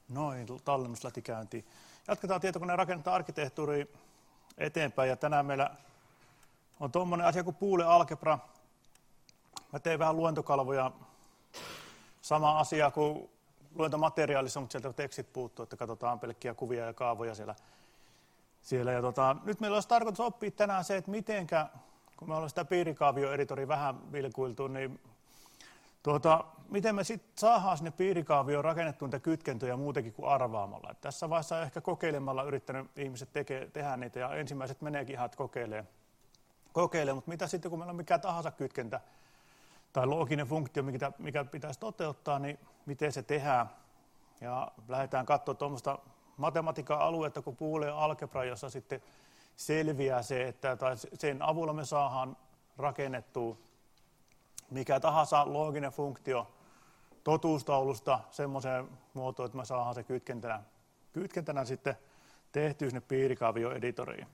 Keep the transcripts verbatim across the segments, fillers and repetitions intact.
Noin, tallennus lähti käyntiin. Jatketaan tietokoneen rakennetaan arkkitehtuuria eteenpäin ja tänään meillä on tuommoinen asia kuin Boole algebra. Mä tein vähän luentokalvoja, sama asia kuin luentomateriaalissa, mutta sieltä tekstit puuttuu, että katsotaan pelkkiä kuvia ja kaavoja siellä. siellä. Ja tota, nyt meillä olisi tarkoitus oppia tänään se, että mitenkä, kun me ollaan sitä piirikaavioeditori vähän vilkuiltu, niin tuota, miten me sitten saadaan sinne piirikaavioon rakennettua niitä kytkentöjä muutenkin kuin arvaamalla. Et tässä vaiheessa ehkä kokeilemalla yrittänyt ihmiset teke, tehdä niitä ja ensimmäiset meneekin ihan, että kokeilee. kokeilee. Mutta mitä sitten, kun meillä on mikä tahansa kytkentä tai looginen funktio, mikä, mikä pitäisi toteuttaa, niin miten se tehdään. Ja lähdetään katsoa tuommoista matematiikan aluetta kuin Boole algebra, jossa sitten selviää se, että tai sen avulla me saadaan rakennettua mikä tahansa looginen funktio totuustaulusta semmoiseen muotoon, että me saadaan se kytkentänä, kytkentänä sitten tehtyä sinne piirikaavioeditoriin.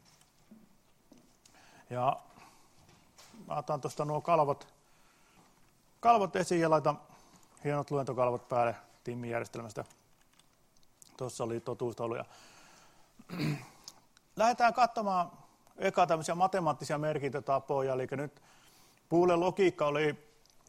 Ja mä otan tuosta nuo kalvot, kalvot esiin ja laitan hienot luentokalvot päälle Timmin järjestelmästä. Tuossa oli totuustauluja. Lähdetään katsomaan eka tämmöisiä matemaattisia merkintätapoja, eli nyt Boolen logiikka oli,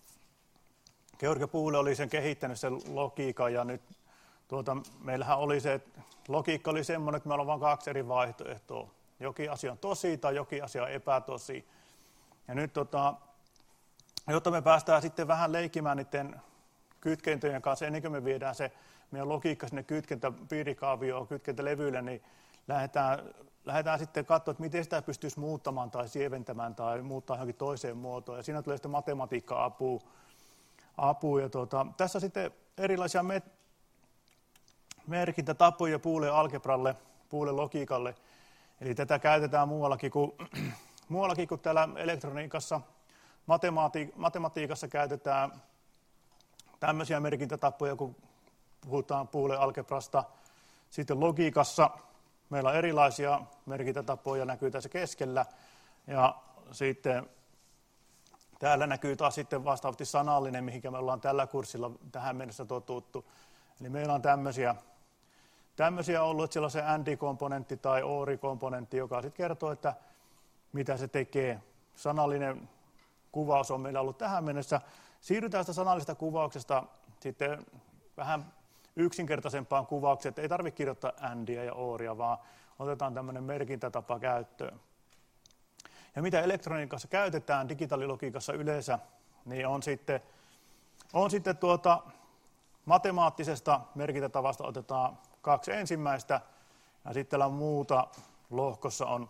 George Boole oli sen kehittänyt sen logiikan ja nyt tuota, meillähän oli se, että logiikka oli semmoinen, että meillä on vain kaksi eri vaihtoehtoa. Jokin asia on tosi tai jokin asia on epätosi. Ja nyt tota, jotta me päästään sitten vähän leikkimään niiden kytkentöjen kanssa, ennen kuin me viedään se meidän logiikka sinne kytkentäpiirikaavioon, kytkentälevyille, niin lähdetään, lähdetään sitten katsoa, että miten sitä pystyisi muuttamaan tai sieventämään tai muuttaa johonkin toiseen muotoon. Ja siinä tulee sitten matematiikka-apua. Apua. Ja tuota, tässä on sitten erilaisia me- merkintätapoja Boole algebralle, Boole logiikalle. Eli tätä käytetään muuallakin kuin, muuallakin kuin täällä elektroniikassa. Matemati- matematiikassa käytetään tämmöisiä merkintätapoja, kun puhutaan Boole algebrasta. Sitten logiikassa meillä on erilaisia merkintätapoja, näkyy tässä keskellä. Ja sitten täällä näkyy taas sitten vastaavasti sanallinen, mihinkä me ollaan tällä kurssilla tähän mennessä totuttu. Eli meillä on tämmöisiä, tämmöisiä ollut, että siellä on se AND-komponentti tai OR-komponentti, joka sitten kertoo, että mitä se tekee. Sanallinen kuvaus on meillä ollut tähän mennessä. Siirrytään sitä sanallisesta kuvauksesta sitten vähän yksinkertaisempaan kuvaukseen, että ei tarvitse kirjoittaa ANDia ja ORia, vaan otetaan tämmöinen merkintätapa käyttöön. Ja mitä elektroniikassa käytetään, digitaalilogiikassa yleensä, niin on sitten, on sitten tuota, matemaattisesta merkintätavasta otetaan kaksi ensimmäistä, ja sitten täällä muuta lohkossa on,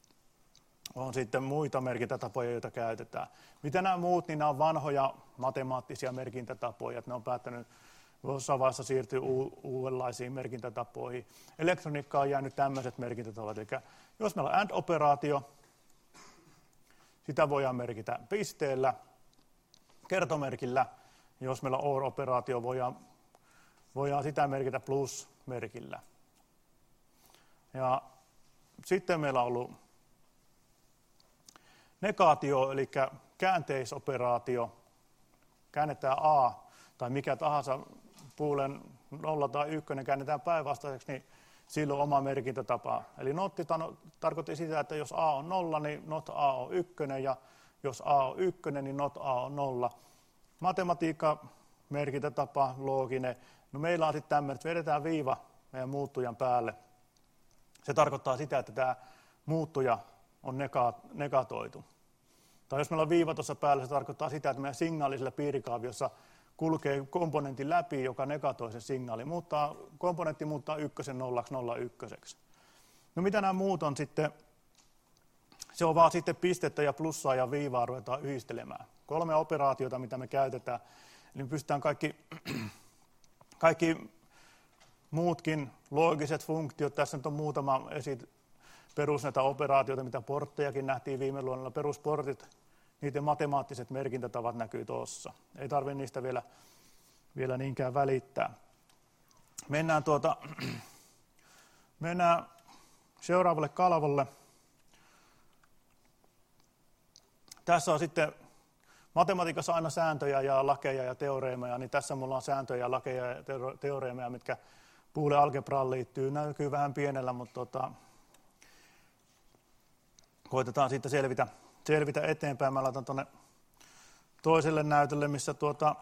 on sitten muita merkintätapoja, joita käytetään. Mitä nämä muut, niin nämä on vanhoja matemaattisia merkintätapoja, että ne on päättänyt jossain vaiheessa siirtyy u- uudenlaisiin merkintätapoihin. Elektroniikkaan on jäänyt tämmöiset merkintätavat, eli jos meillä on AND-operaatio, sitä voidaan merkitä pisteellä, kertomerkillä. Jos meillä on OR-operaatio, voidaan, voidaan sitä merkitä plus-merkillä. Ja sitten meillä on ollut negaatio, eli käänteisoperaatio. Käännetään A tai mikä tahansa Boolen nolla tai ykkönen käännetään päinvastaiseksi, niin sillä on oma merkintätapa. Eli notti tarkoitti sitä, että jos A on nolla, niin not A on ykkönen, ja jos A on ykkönen, niin not A on nolla. Matematiikka, merkintätapa, looginen. No meillä on sitten tämmöinen, että vedetään viiva meidän muuttujan päälle. Se tarkoittaa sitä, että tämä muuttuja on negatoitu. Tai jos meillä on viiva tuossa päällä, se tarkoittaa sitä, että meidän signaali sillä piirikaaviossa kulkee komponentin läpi, joka negatoi sen signaali. Muuttaa, komponentti muuttaa ykkösen nollaksi, nolla ykköseksi. No mitä nämä muut on sitten? Se on vaan sitten pistettä ja plussaa ja viivaa ruvetaan yhdistelemään. Kolme operaatiota, mitä me käytetään. Eli me pystytään kaikki, kaikki muutkin loogiset funktiot. Tässä nyt on muutama esit, perus näitä operaatioita, mitä porttejakin nähtiin viime luonnolla. Perusportit, niiden matemaattiset merkintätavat näkyy tuossa. Ei tarvitse niistä vielä, vielä niinkään välittää. Mennään, tuota, mennään seuraavalle kalvolle. Tässä on sitten matematiikassa aina sääntöjä ja lakeja ja teoreemeja, niin tässä mulla on sääntöjä, lakeja ja teoreemeja, mitkä Boolean algebraan liittyy, näkyy vähän pienellä, mutta tota, koitetaan siitä selvitä, selvitä eteenpäin. Mä laitan tuonne toiselle näytölle, missä tuota,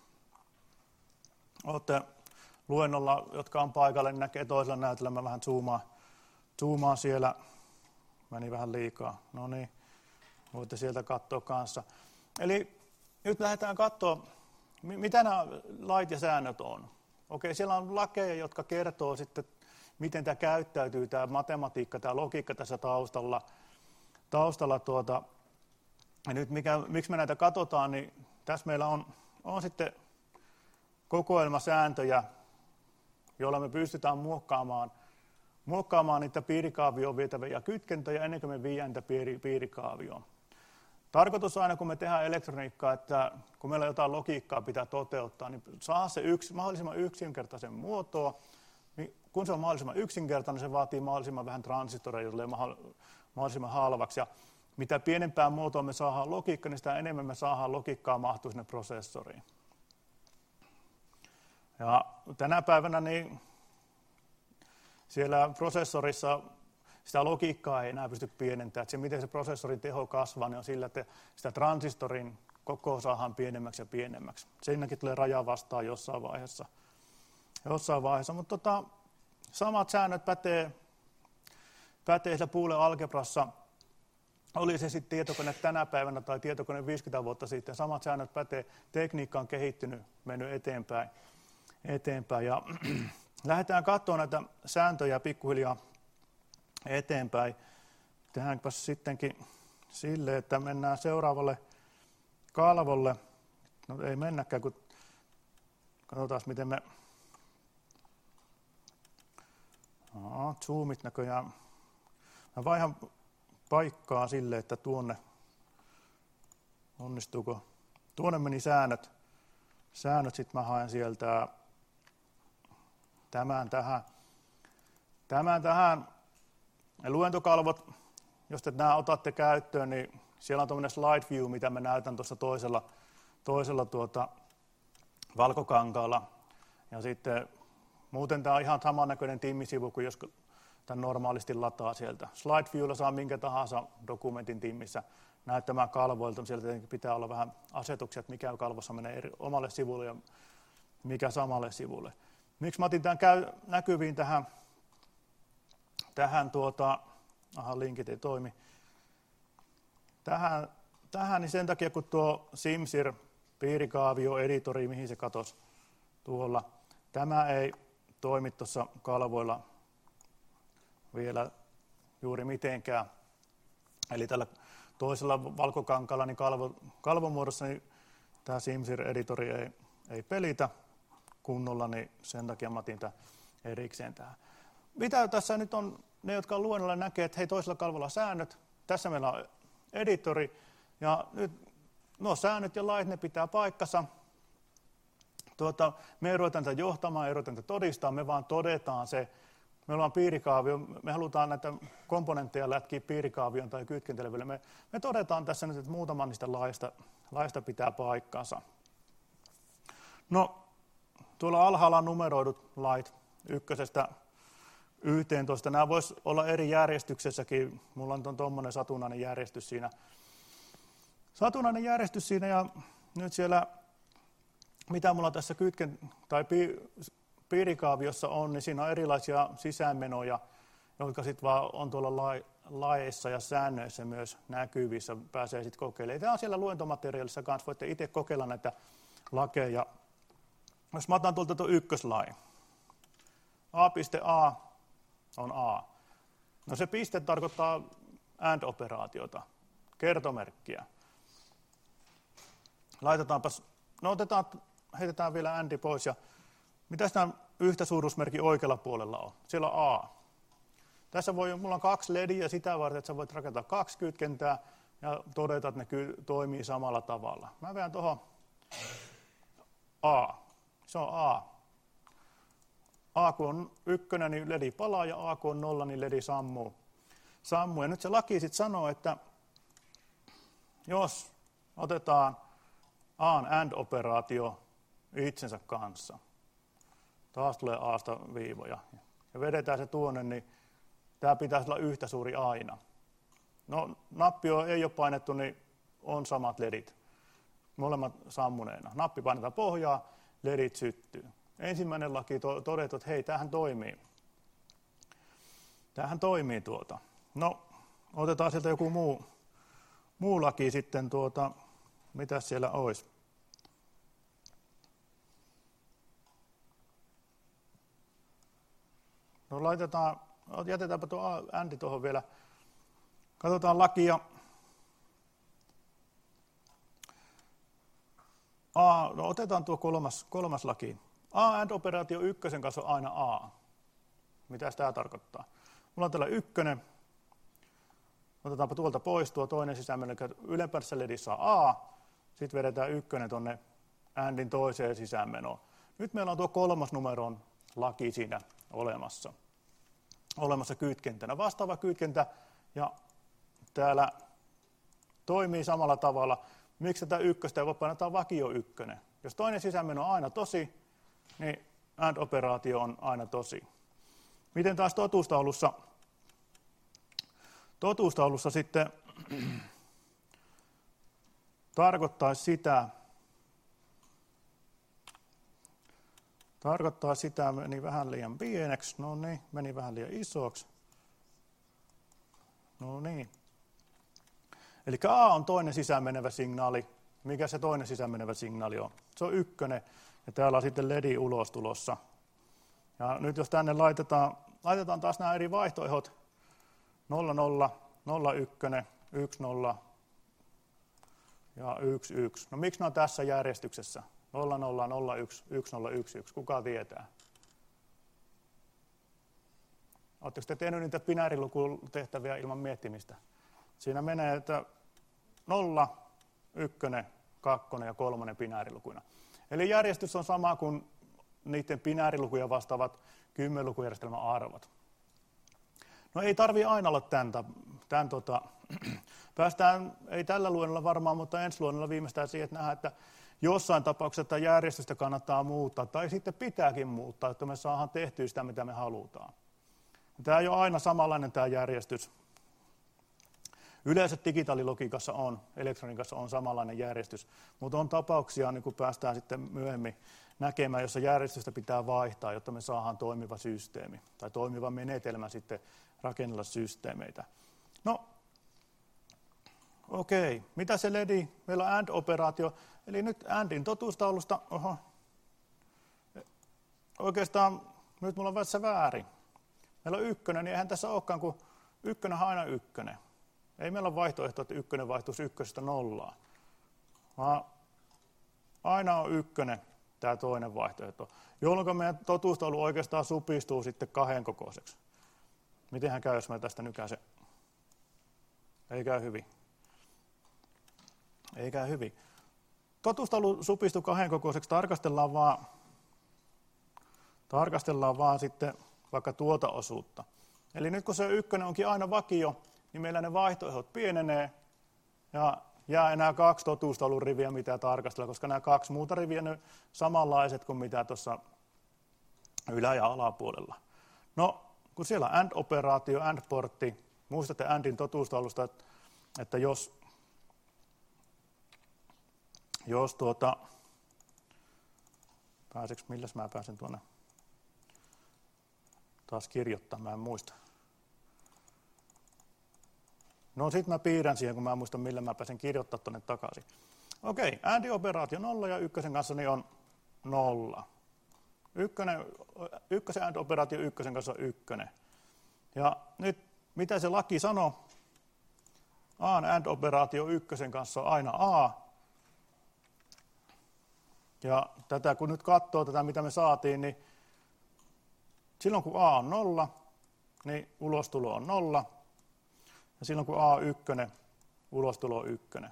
olette luennolla, jotka on paikalle, niin näkee toisella näytöllä. Mä vähän zoomaan, zoomaan siellä. Meni vähän liikaa. No niin, voitte sieltä katsoa kanssa. Eli nyt lähdetään katsoa, mitä nämä lait ja säännöt on. Okei, siellä on lakeja, jotka kertoo sitten, miten tämä käyttäytyy, tämä matematiikka, tämä logiikka tässä taustalla. taustalla tuota. Ja nyt mikä, miksi me näitä katsotaan, niin tässä meillä on, on sitten kokoelmasääntöjä, joilla me pystytään muokkaamaan, muokkaamaan niitä piirikaavioon vietäviä kytkentöjä ennen kuin me viedään niitä piiri, piirikaavioon. Tarkoitus aina, kun me tehdään elektroniikkaa, että kun meillä jotain logiikkaa pitää toteuttaa, niin saa se yksi, mahdollisimman yksinkertaisen muotoa. Niin kun se on mahdollisimman yksinkertainen, se vaatii mahdollisimman vähän transistoreja, jolle mahdollisimman halvaksi. Ja mitä pienempään muotoon me saadaan logiikka, niin sitä enemmän me saadaan logiikkaa mahtua sinne prosessoriin. Ja tänä päivänä niin siellä prosessorissa sitä logiikkaa ei enää pysty pienentämään. Että se, miten se prosessorin teho kasvaa, niin on sillä, että sitä transistorin koko saadaan pienemmäksi ja pienemmäksi. Siinäkin tulee raja vastaan jossain vaiheessa. Jossain vaiheessa. Mutta tota, samat säännöt pätee, pätee siellä Boolean algebrassa. Oli se sitten tietokone tänä päivänä tai tietokone viisikymmentä vuotta sitten. Samat säännöt pätee. Tekniikka on kehittynyt, mennyt eteenpäin. eteenpäin. Ja lähdetään katsomaan näitä sääntöjä pikkuhiljaa eteenpäin. Tehdäänpä sittenkin sille, että mennään seuraavalle kalvolle. No ei mennäkään, kun katsotaan miten me... No, zoomit näköjään. Mä vaihan paikkaa sille, että tuonne... Onnistuuko? Tuonne meni säännöt. Säännöt, sitten mä haen sieltä tämän tähän. Tämän tähän. Ja luentokalvot, jos te nämä otatte käyttöön, niin siellä on tuommoinen slide view, mitä mä näytän tuossa toisella, toisella tuota valkokankaalla. Ja sitten muuten tämä on ihan samannäköinen timmisivu kuin jos tämän normaalisti lataa sieltä. Slide viewlla saa minkä tahansa dokumentin timmissä näyttämään kalvoilta. Sieltä tietenkin pitää olla vähän asetuksia, että mikä kalvossa menee eri, omalle sivulle ja mikä samalle sivulle. Miksi mä otin tämän käy, näkyviin tähän, tähän tuota, aha, linkit ei toimi, tähän, tähän niin sen takia, kun tuo Simsir piirikaavio editori, mihin se katosi tuolla, tämä ei toimi tuossa kalvoilla vielä juuri mitenkään. Eli tällä toisella valkokankalla niin kalvo, kalvomuodossa niin tämä Simsir-editori ei, ei pelitä kunnolla, niin sen takia mä otin tämän erikseen tähän. Mitä tässä nyt on, ne jotka on luennolla näkee, että hei, toisella kalvolla säännöt, tässä meillä on editori, ja nyt nuo säännöt ja lait, ne pitää paikkansa. Tuota, me ei ruveta tätä johtamaan, ei ruveta tätä todistaa, me vaan todetaan se. Me ollaan piirikaavio, me halutaan näitä komponentteja lätkiä piirikaavion tai kytkentelevylle. Me, me todetaan tässä nyt, että muutama niistä laista, laista pitää paikkansa. No, tuolla alhaalla on numeroidut lait ykkösestä yhteentoista. Nämä voisi olla eri järjestyksessäkin. Mulla on tuommoinen satunnainen järjestys siinä. Satunnainen järjestys siinä ja nyt siellä, mitä mulla tässä kytken tai pi, piirikaaviossa on, niin siinä on erilaisia sisäänmenoja, jotka sitten vaan on tuolla lai, laeissa ja säännöissä myös näkyvissä, pääsee sitten kokeilemaan. Tämä on siellä luentomateriaalissa kanssa, voitte itse kokeilla näitä lakeja. Jos mä otan tuolta tuon ykköslain. A.A on A. No se piste tarkoittaa AND-operaatiota, kertomerkkiä. Laitetaanpas, no otetaan, heitetään vielä AND pois ja mitä tämä yhtä suuruusmerkki oikealla puolella on? Siellä on A. Tässä voi, mulla on kaksi lediä sitä varten, että sä voit rakentaa kaksi kytkentää ja todeta, että ne ky- toimii samalla tavalla. Mä vedän tuohon A. Se on A. A kun on ykkönen, niin ledi palaa ja A kun on nolla, niin ledi sammuu. sammuu. Ja nyt se laki sitten sanoo, että jos otetaan A:n AND-operaatio itsensä kanssa. Taas tulee A:sta viivoja. Ja vedetään se tuonne, niin tämä pitäisi olla yhtä suuri aina. No, nappi ei ole painettu, niin on samat ledit. Molemmat sammuneena. Nappi painetaan pohjaa, ledit syttyy. Ensimmäinen laki to- todettu, että hei, tämähän toimii. Tämähän toimii tuota. No, otetaan sieltä joku muu, muu laki sitten tuota, mitä siellä olisi. No laitetaan, jätetäänpä tuo äänti tuohon vielä. Katsotaan lakia. A, no otetaan tuo kolmas, kolmas laki. A AND-operaatio ykkösen kanssa on aina A. Mitä tämä tarkoittaa? Mulla on täällä ykkönen. Otetaanpa tuolta pois tuo toinen sisäänmeno, eli ylempäässä ledissä on A. Sitten vedetään ykkönen tuonne ANDin toiseen sisäänmenoon. Nyt meillä on tuo kolmas numeron laki siinä olemassa. Olemassa kytkentänä. Vastaava kytkentä ja täällä toimii samalla tavalla. Miksi tätä ykköstä ei voi painaa vakio ykkönen? Jos toinen sisäänmeno on aina tosi, niin AND-operaatio on aina tosi. Miten taas totuustaulussa? Totuustaulussa sitten tarkoittaa sitä, tarkoittaa sitä, meni vähän liian pieneksi, no niin, meni vähän liian isoksi. No niin. Eli A on toinen sisäänmenevä signaali. Mikä se toinen sisäänmenevä signaali on? Se on ykkönen, ja täällä on sitten ledi ulostulossa. Ja nyt jos tänne laitetaan, laitetaan taas nämä eri vaihtoehdot, nolla nolla, nolla yksi, yksi nolla ja yksi yksi. No miksi ne on tässä järjestyksessä? nolla nolla, nolla yksi, yksi nolla yksi yksi. Kuka tietää? Oletteko te tehnyt niitä binäärilukutehtäviä ilman miettimistä? Siinä menee, että nolla, yksi, kaksi ja kolme binäärilukuina. Eli järjestys on sama kuin niiden binäärilukuja vastaavat kymmenlukujärjestelmän arvot. No ei tarvitse aina olla tämän, tämän tota, päästään, ei tällä luennolla varmaan, mutta ensi luennolla viimeistään siihen, että nähdään, että jossain tapauksessa tätä järjestystä kannattaa muuttaa, tai sitten pitääkin muuttaa, että me saadaan tehtyä sitä, mitä me halutaan. Tämä ei ole aina samanlainen tämä järjestys. Yleensä digitaalilogiikassa on, elektroniikassa on samanlainen järjestys, mutta on tapauksia, niin kun päästään sitten myöhemmin näkemään, jossa järjestystä pitää vaihtaa, jotta me saadaan toimiva systeemi tai toimiva menetelmä sitten rakennella systeemeitä. No, okei, mitä se ledi? Meillä on AND-operaatio, eli nyt ANDin totuustaulusta, oho, oikeastaan nyt mulla on vähän väärin. Meillä on ykkönen, niin eihän tässä olekaan, kun ykkönen on aina ykkönen. Ei meillä ole vaihtoehto, että ykkönen vaihtuisi ykkösestä nollaan, vaan aina on ykkönen tämä toinen vaihtoehto, jolloin meidän totuustaulu oikeastaan supistuu sitten kahden kokoiseksi. Mitenhän käy, jos mä tästä nykäisen? Ei käy hyvin. Ei käy hyvin. Totuustaulu supistuu kahden kokoiseksi, tarkastellaan vaan, tarkastellaan vaan sitten vaikka tuota osuutta. Eli nyt kun se ykkönen onkin aina vakio, niin meillä ne vaihtoehdot pienenee ja jää enää kaksi totuustaulun riviä, mitä tarkastella, koska nämä kaksi muuta riviä on samanlaiset kuin mitä tuossa ylä- ja alapuolella. No, kun siellä on AND-operaatio, AND-portti, muistatte ANDin totuustaulusta, että jos, jos tuota, pääseekö, milläs mä pääsen tuonne taas kirjoittaa, mä en muista. No sit mä piirrän siihen, kun mä en muista, millä mä pääsen kirjoittaa tuonne takaisin. Okei, AND-operaatio nolla ja ykkösen kanssa niin on nolla. Ykkönen, ykkösen AND-operaatio ykkösen kanssa on ykkönen. Ja nyt, mitä se laki sanoo? A AND-operaatio ykkösen kanssa on aina A. Ja tätä, kun nyt katsoo tätä, mitä me saatiin, niin silloin kun A on nolla, niin ulostulo on nolla. Ja silloin kun A on ykkönen, ulostulo on ykkönen.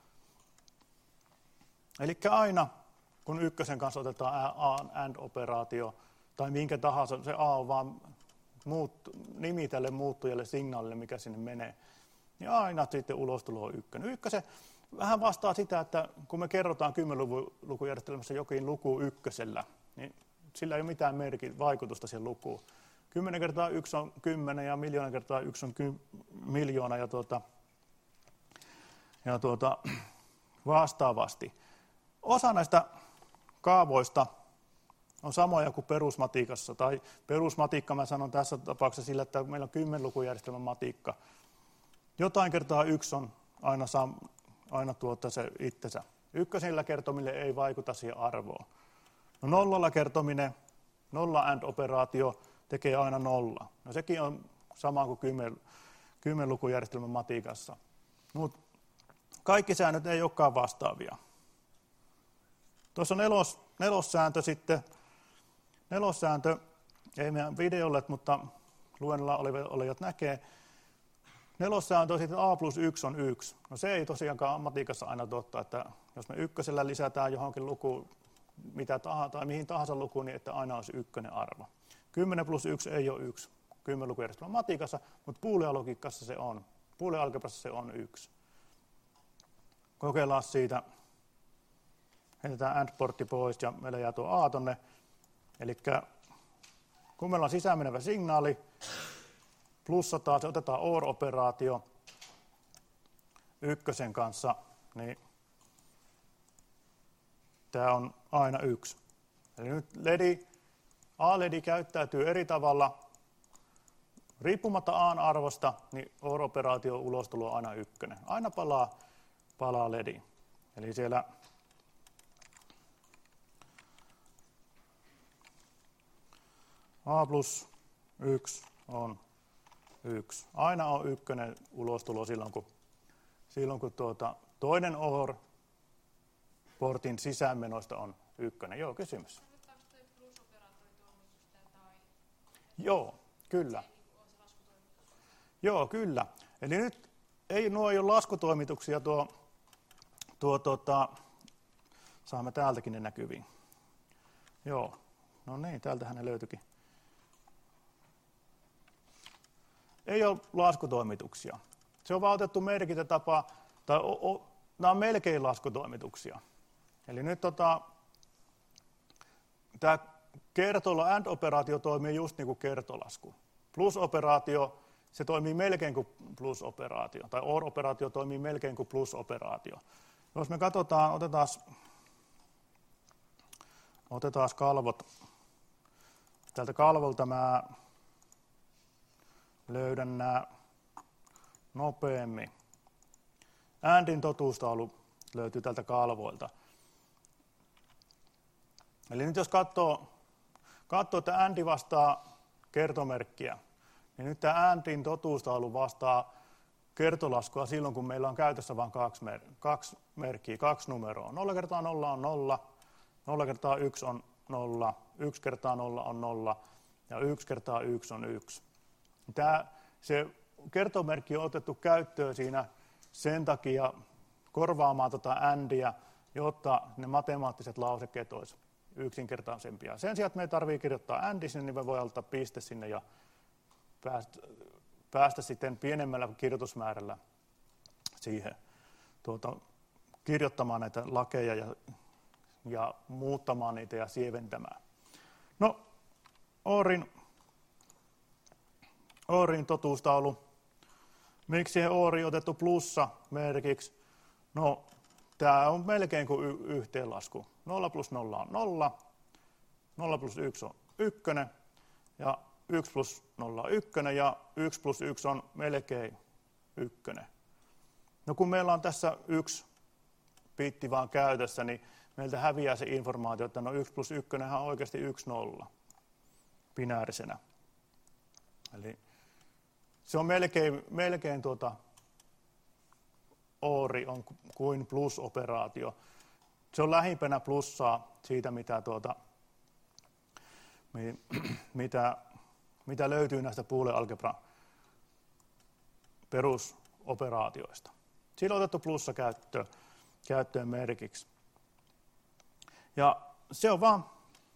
Eli aina, kun ykkösen kanssa otetaan A AND-operaatio, tai minkä tahansa, se A on vaan muut, nimi tälle muuttujalle signaalille, mikä sinne menee, niin aina sitten ulostulo on ykkönen. Ykkösen vähän vastaa sitä, että kun me kerrotaan kymmenlukujärjestelmässä jokin luku ykkösellä, niin sillä ei ole mitään merkit, vaikutusta siihen lukuun. Kymmenen kertaa yksi on kymmenen ja miljoona kertaa yksi on ky, miljoona ja, tuota, ja tuota, vastaavasti. Osa näistä kaavoista on samoja kuin perusmatiikassa, tai perusmatiikka mä sanon tässä tapauksessa sillä, että meillä on kymmenlukujärjestelmän matikka. Jotain kertaa yksi on aina, sam, aina tuota se itsensä. Ykkösillä kertomille ei vaikuta siihen arvoon. No nollalla kertominen, nolla AND-operaatio tekee aina nolla. No sekin on sama kuin kymmen, kymmenlukujärjestelmän matikassa. Mut kaikki säännöt ei olekaan vastaavia. Tuossa on nelos, nelossääntö sitten. Nelossääntö, ei meidän videolle, mutta luennolla olijat näkee. Nelossääntö on sitten a plus yksi on yksi. No se ei tosiaankaan matikassa aina totta, että jos me ykkösellä lisätään johonkin lukuun, mitä tahansa, tai mihin tahansa lukuun, niin että aina olisi ykkönen arvo. kymmenen plus yksi ei ole yksi kymmenlukujärjestelmän matikassa, mutta boolean-logiikassa se on. Boolean-algebrassa se on yksi. Kokeillaan siitä. Heitetään AND-portti pois ja meillä jää tuo A tonne. Eli kun meillä on sisäänmenevä signaali, plussataan, se otetaan O R-operaatio ykkösen kanssa, niin tämä on aina yksi. Eli nyt L E D, A-L E D käyttäytyy eri tavalla. Riippumatta A:n arvosta, niin O R-operaatio ulostulo on aina ykkönen. Aina palaa, palaa L E D. Eli siellä A plus yksi on yksi. Aina on ykkönen ulostulo silloin, kun, silloin, kun tuota, toinen O R-portin sisäänmenoista on ykkönen. Joo, kysymys. Joo, kyllä. Joo, kyllä. Eli nyt ei nuo ei ole laskutoimituksia, tuo, tuo tuota, saamme täältäkin ne näkyviin. Joo, no niin, täältähän ne löytyikin. Ei ole laskutoimituksia. Se on vaan otettu merkintätapa, tai o, o, nämä on melkein laskutoimituksia. Eli nyt tota, tämä kertola AND-operaatio toimii just niin kuin kertolasku. Plus-operaatio, se toimii melkein kuin plus-operaatio, tai O R-operaatio toimii melkein kuin plus-operaatio. Jos me katsotaan, otetaan, otetaan kalvot. Tältä kalvolta mä löydän nämä nopeammin. ANDin totuustaulu löytyy tältä kalvoilta. Eli nyt jos katsoo, katsoo että AND vastaa kertomerkkiä, niin nyt tämä ANDin totuustaulu vastaa kertolaskua silloin, kun meillä on käytössä vain kaksi, mer- kaksi merkkiä, kaksi numeroa. nolla kertaa nolla on nolla, nolla kertaa yksi on nolla, yksi kertaa nolla on nolla ja yksi kertaa yksi on yksi. Tämä, se kertomerkki on otettu käyttöön siinä sen takia korvaamaan tuota ANDia, jotta ne matemaattiset lausekkeet olisivat yksinkertaisempia. Sen sijaan, että me ei tarvitse kirjoittaa AND sinne, niin me voi ottaa piste sinne ja päästä, päästä sitten pienemmällä kirjoitusmäärällä siihen tuota, kirjoittamaan näitä lakeja ja, ja muuttamaan niitä ja sieventämään. No, Oorin Oorin totuustaulu. Miksi siihen Ooriin otettu plussa merkiksi? No, tämä on melkein kuin y- yhteenlasku. nolla plus nolla on nolla, nolla plus yksi on ykkönen, ja yksi plus nolla on ykkönen, ja yksi plus yksi on melkein ykkönen. No kun meillä on tässä yksi bitti vaan käytössä, niin meiltä häviää se informaatio, että no yksi plus yksi on oikeasti yksi nolla binäärisenä. Eli se on melkein, melkein tuota, Oori on kuin plus-operaatio. Se on lähimpänä plussaa siitä, mitä, tuota, mitä, mitä löytyy näistä Boole-algebran perusoperaatioista. Sillä on otettu plussa käyttöön, käyttöön merkiksi. Ja se on vaan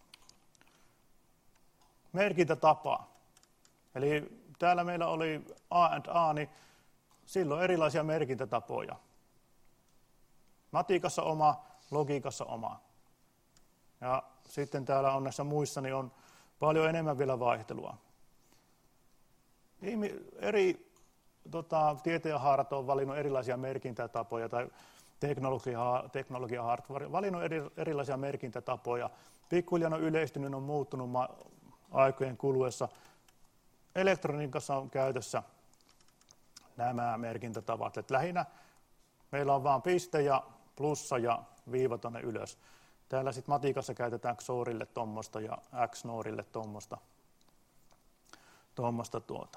merkintätapa. Eli täällä meillä oli A and A, niin silloin erilaisia merkintätapoja. Matiikassa oma, logiikassa oma. Ja sitten täällä on näissä muissa niin on paljon enemmän vielä vaihtelua. Eri tota, tieteenhaarat on valinnut erilaisia merkintätapoja tai teknologia, teknologiahaarat on valinnut eri, erilaisia merkintätapoja. Pikkuhiljaa on yleistynyt, on muuttunut ma- aikojen kuluessa. Elektroniikassa on käytössä nämä merkintätavat. Et lähinnä meillä on vain piste ja plussa ja viiva tuonne ylös. Täällä sitten matikassa käytetään XORille tuommoista ja XNORille tuommoista. Tuommoista tuota.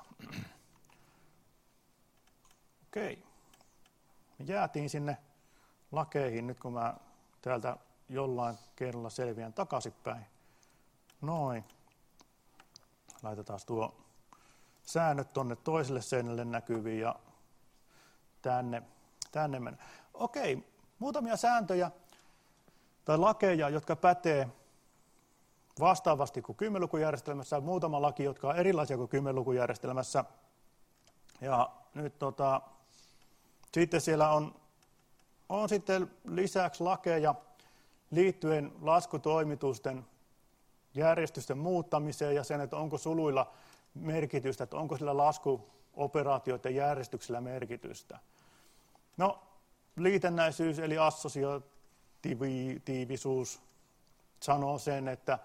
Okei. Me jäätiin sinne lakeihin nyt, kun mä täältä jollain kerralla selviän takaisinpäin. Noin. Laitetaan tuo säännöt tuonne toiselle seinälle näkyviin ja tänne, tänne mennä. Okei, muutamia sääntöjä tai lakeja, jotka pätee vastaavasti kuin kymmenlukujärjestelmässä, muutama laki, jotka on erilaisia kuin kymmenlukujärjestelmässä. Ja nyt tota, sitten siellä on, on sitten lisäksi lakeja liittyen laskutoimitusten järjestysten muuttamiseen ja sen, että onko suluilla merkitystä, että onko sillä laskuoperaatioiden järjestyksellä merkitystä. No, liitännäisyys eli assosiatiivisuus sanoo sen, että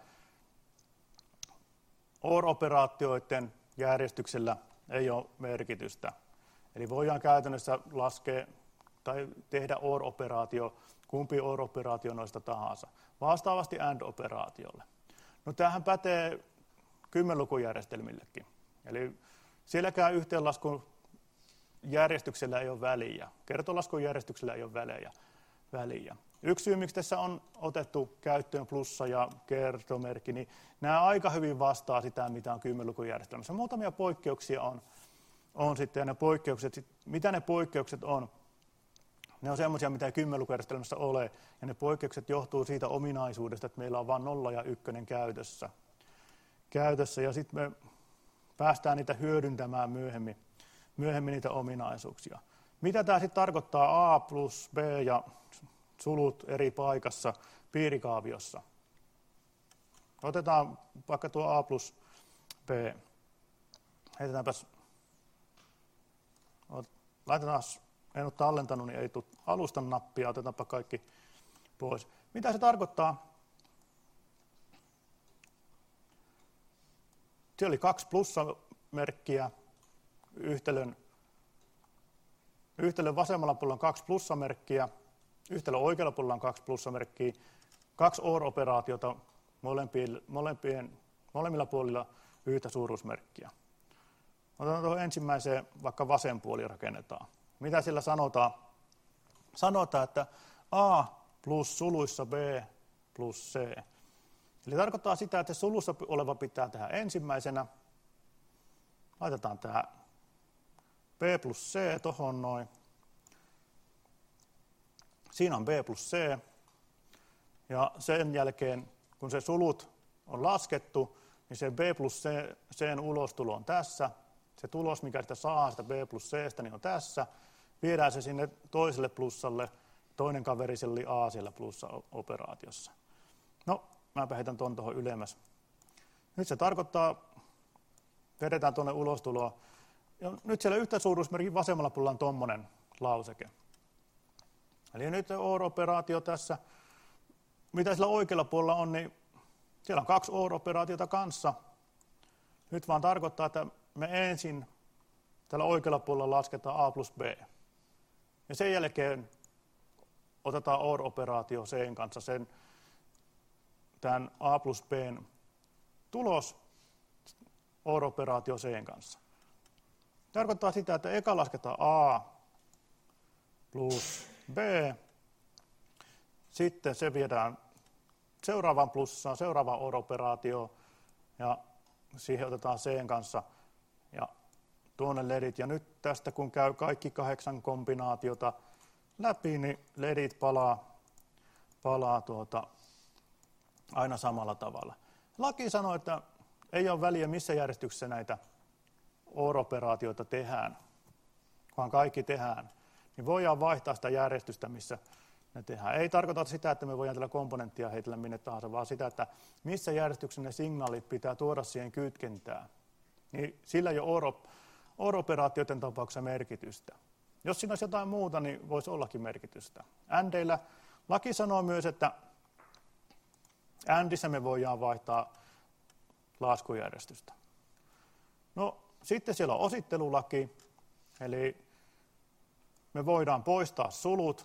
O R-operaatioiden järjestyksellä ei ole merkitystä. Eli voidaan käytännössä laskea tai tehdä O R-operaatio, kumpi O R-operaatio noista tahansa. Vastaavasti A N D-operaatiolle. No tämähän pätee kymmenlukujärjestelmillekin. Eli sielläkään yhteenlaskun järjestyksellä ei ole väliä. Kertolaskun järjestyksellä ei ole väliä. väliä. Yksi syy, miksi tässä on otettu käyttöön plussa ja kertomerkki, niin nämä aika hyvin vastaa sitä, mitä on kymmenlukujärjestelmässä. Muutamia poikkeuksia on, on sitten, ja ne poikkeukset, mitä ne poikkeukset on? Ne on semmoisia, mitä ei kymmenlukujärjestelmässä ole, ja ne poikkeukset johtuu siitä ominaisuudesta, että meillä on vain nolla ja ykkönen käytössä. käytössä ja sitten me päästään niitä hyödyntämään myöhemmin, myöhemmin niitä ominaisuuksia. Mitä tämä sitten tarkoittaa A plus B ja sulut eri paikassa piirikaaviossa? Otetaan vaikka tuo A plus B. Heitetäänpäs, laitetaan, en ole tallentanut, niin ei tule alustan nappia, otetaanpa kaikki pois. Mitä se tarkoittaa? Siellä oli kaksi plussamerkkiä, yhtälön, yhtälön vasemmalla puolella on kaksi plussamerkkiä, yhtälön oikealla puolella on kaksi plussamerkkiä, kaksi O R-operaatiota molempien, molempien, molemmilla puolilla yhtä suuruusmerkkiä. Otetaan tuohon ensimmäiseen, vaikka vasen puoli rakennetaan. Mitä sillä sanotaan? Sanotaan, että A plus suluissa B plus C. Eli tarkoittaa sitä, että sulussa oleva pitää tehdä ensimmäisenä. Laitetaan tämä B plus C tuohon noin. Siinä on B plus C. Ja sen jälkeen, kun se sulut on laskettu, niin se B plus C, C:n ulostulo on tässä. Se tulos, mikä sitä saa sitä B plus C:stä, niin on tässä. Viedään se sinne toiselle plussalle. Toinen kaveri siellä oli A siellä plussa-operaatiossa. No, mä heitän tuon tuohon ylemmäs. Nyt se tarkoittaa, vedetään tuonne ulostuloa. Ja nyt siellä yhtä suuruusmerkin vasemmalla puolella on tuommoinen lauseke. Eli nyt O R-operaatio tässä. Mitä sillä oikealla puolella on, niin siellä on kaksi O R-operaatiota kanssa. Nyt vaan tarkoittaa, että me ensin tällä oikealla puolella lasketaan A plus B. Ja sen jälkeen otetaan O R-operaatio C:n kanssa sen tämän A plus B:n tulos O R-operaatio C:n kanssa. Tarkoittaa sitä, että eka lasketaan A plus B, sitten se viedään seuraavaan plussaan, seuraavaan O R-operaatioon, ja siihen otetaan C:n kanssa ja tuonne ledit. Ja nyt tästä kun käy kaikki kahdeksan kombinaatiota läpi, niin ledit palaa, palaa tuota, aina samalla tavalla. Laki sanoo, että ei ole väliä, missä järjestyksessä näitä O R-operaatioita tehdään, vaan kaikki tehdään. Niin voidaan vaihtaa sitä järjestystä, missä, ne tehdään. Ei tarkoita sitä, että me voidaan tällä komponenttia heitellä minne tahansa, vaan sitä, että missä järjestyksen ne signaalit pitää tuoda siihen kytkentään. Niin sillä jo O R-operaatioiden tapauksessa merkitystä. Jos siinä olisi jotain muuta, niin voisi ollakin merkitystä. ANDillä laki sanoo myös, että ANDissä me voidaan vaihtaa laskujärjestystä. No, sitten siellä on osittelulaki, eli me voidaan poistaa sulut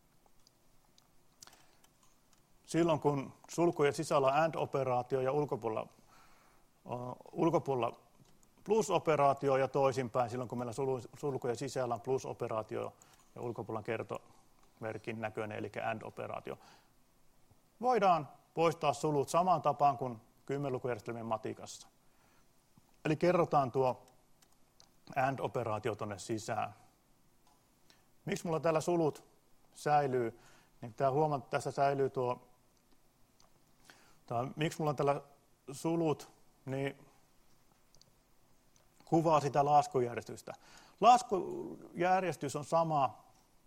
silloin, kun sulkujen sisällä on AND-operaatio ja ulkopuolella, ulkopuolella plus-operaatio ja toisinpäin silloin, kun meillä sulkujen sisällä on plus-operaatio ja ulkopuolella kertomerkin näköinen, eli AND-operaatio. Voidaan poistaa sulut samaan tapaan kuin kymmenlukujärjestelmien matikassa. Eli kerrotaan tuo AND-operaatio tuonne sisään. Miksi mulla täällä sulut säilyy? Niin tää huomaa, että tässä säilyy tuo, tai miksi mulla on täällä sulut, niin kuvaa sitä laskujärjestystä. Laskujärjestys on sama,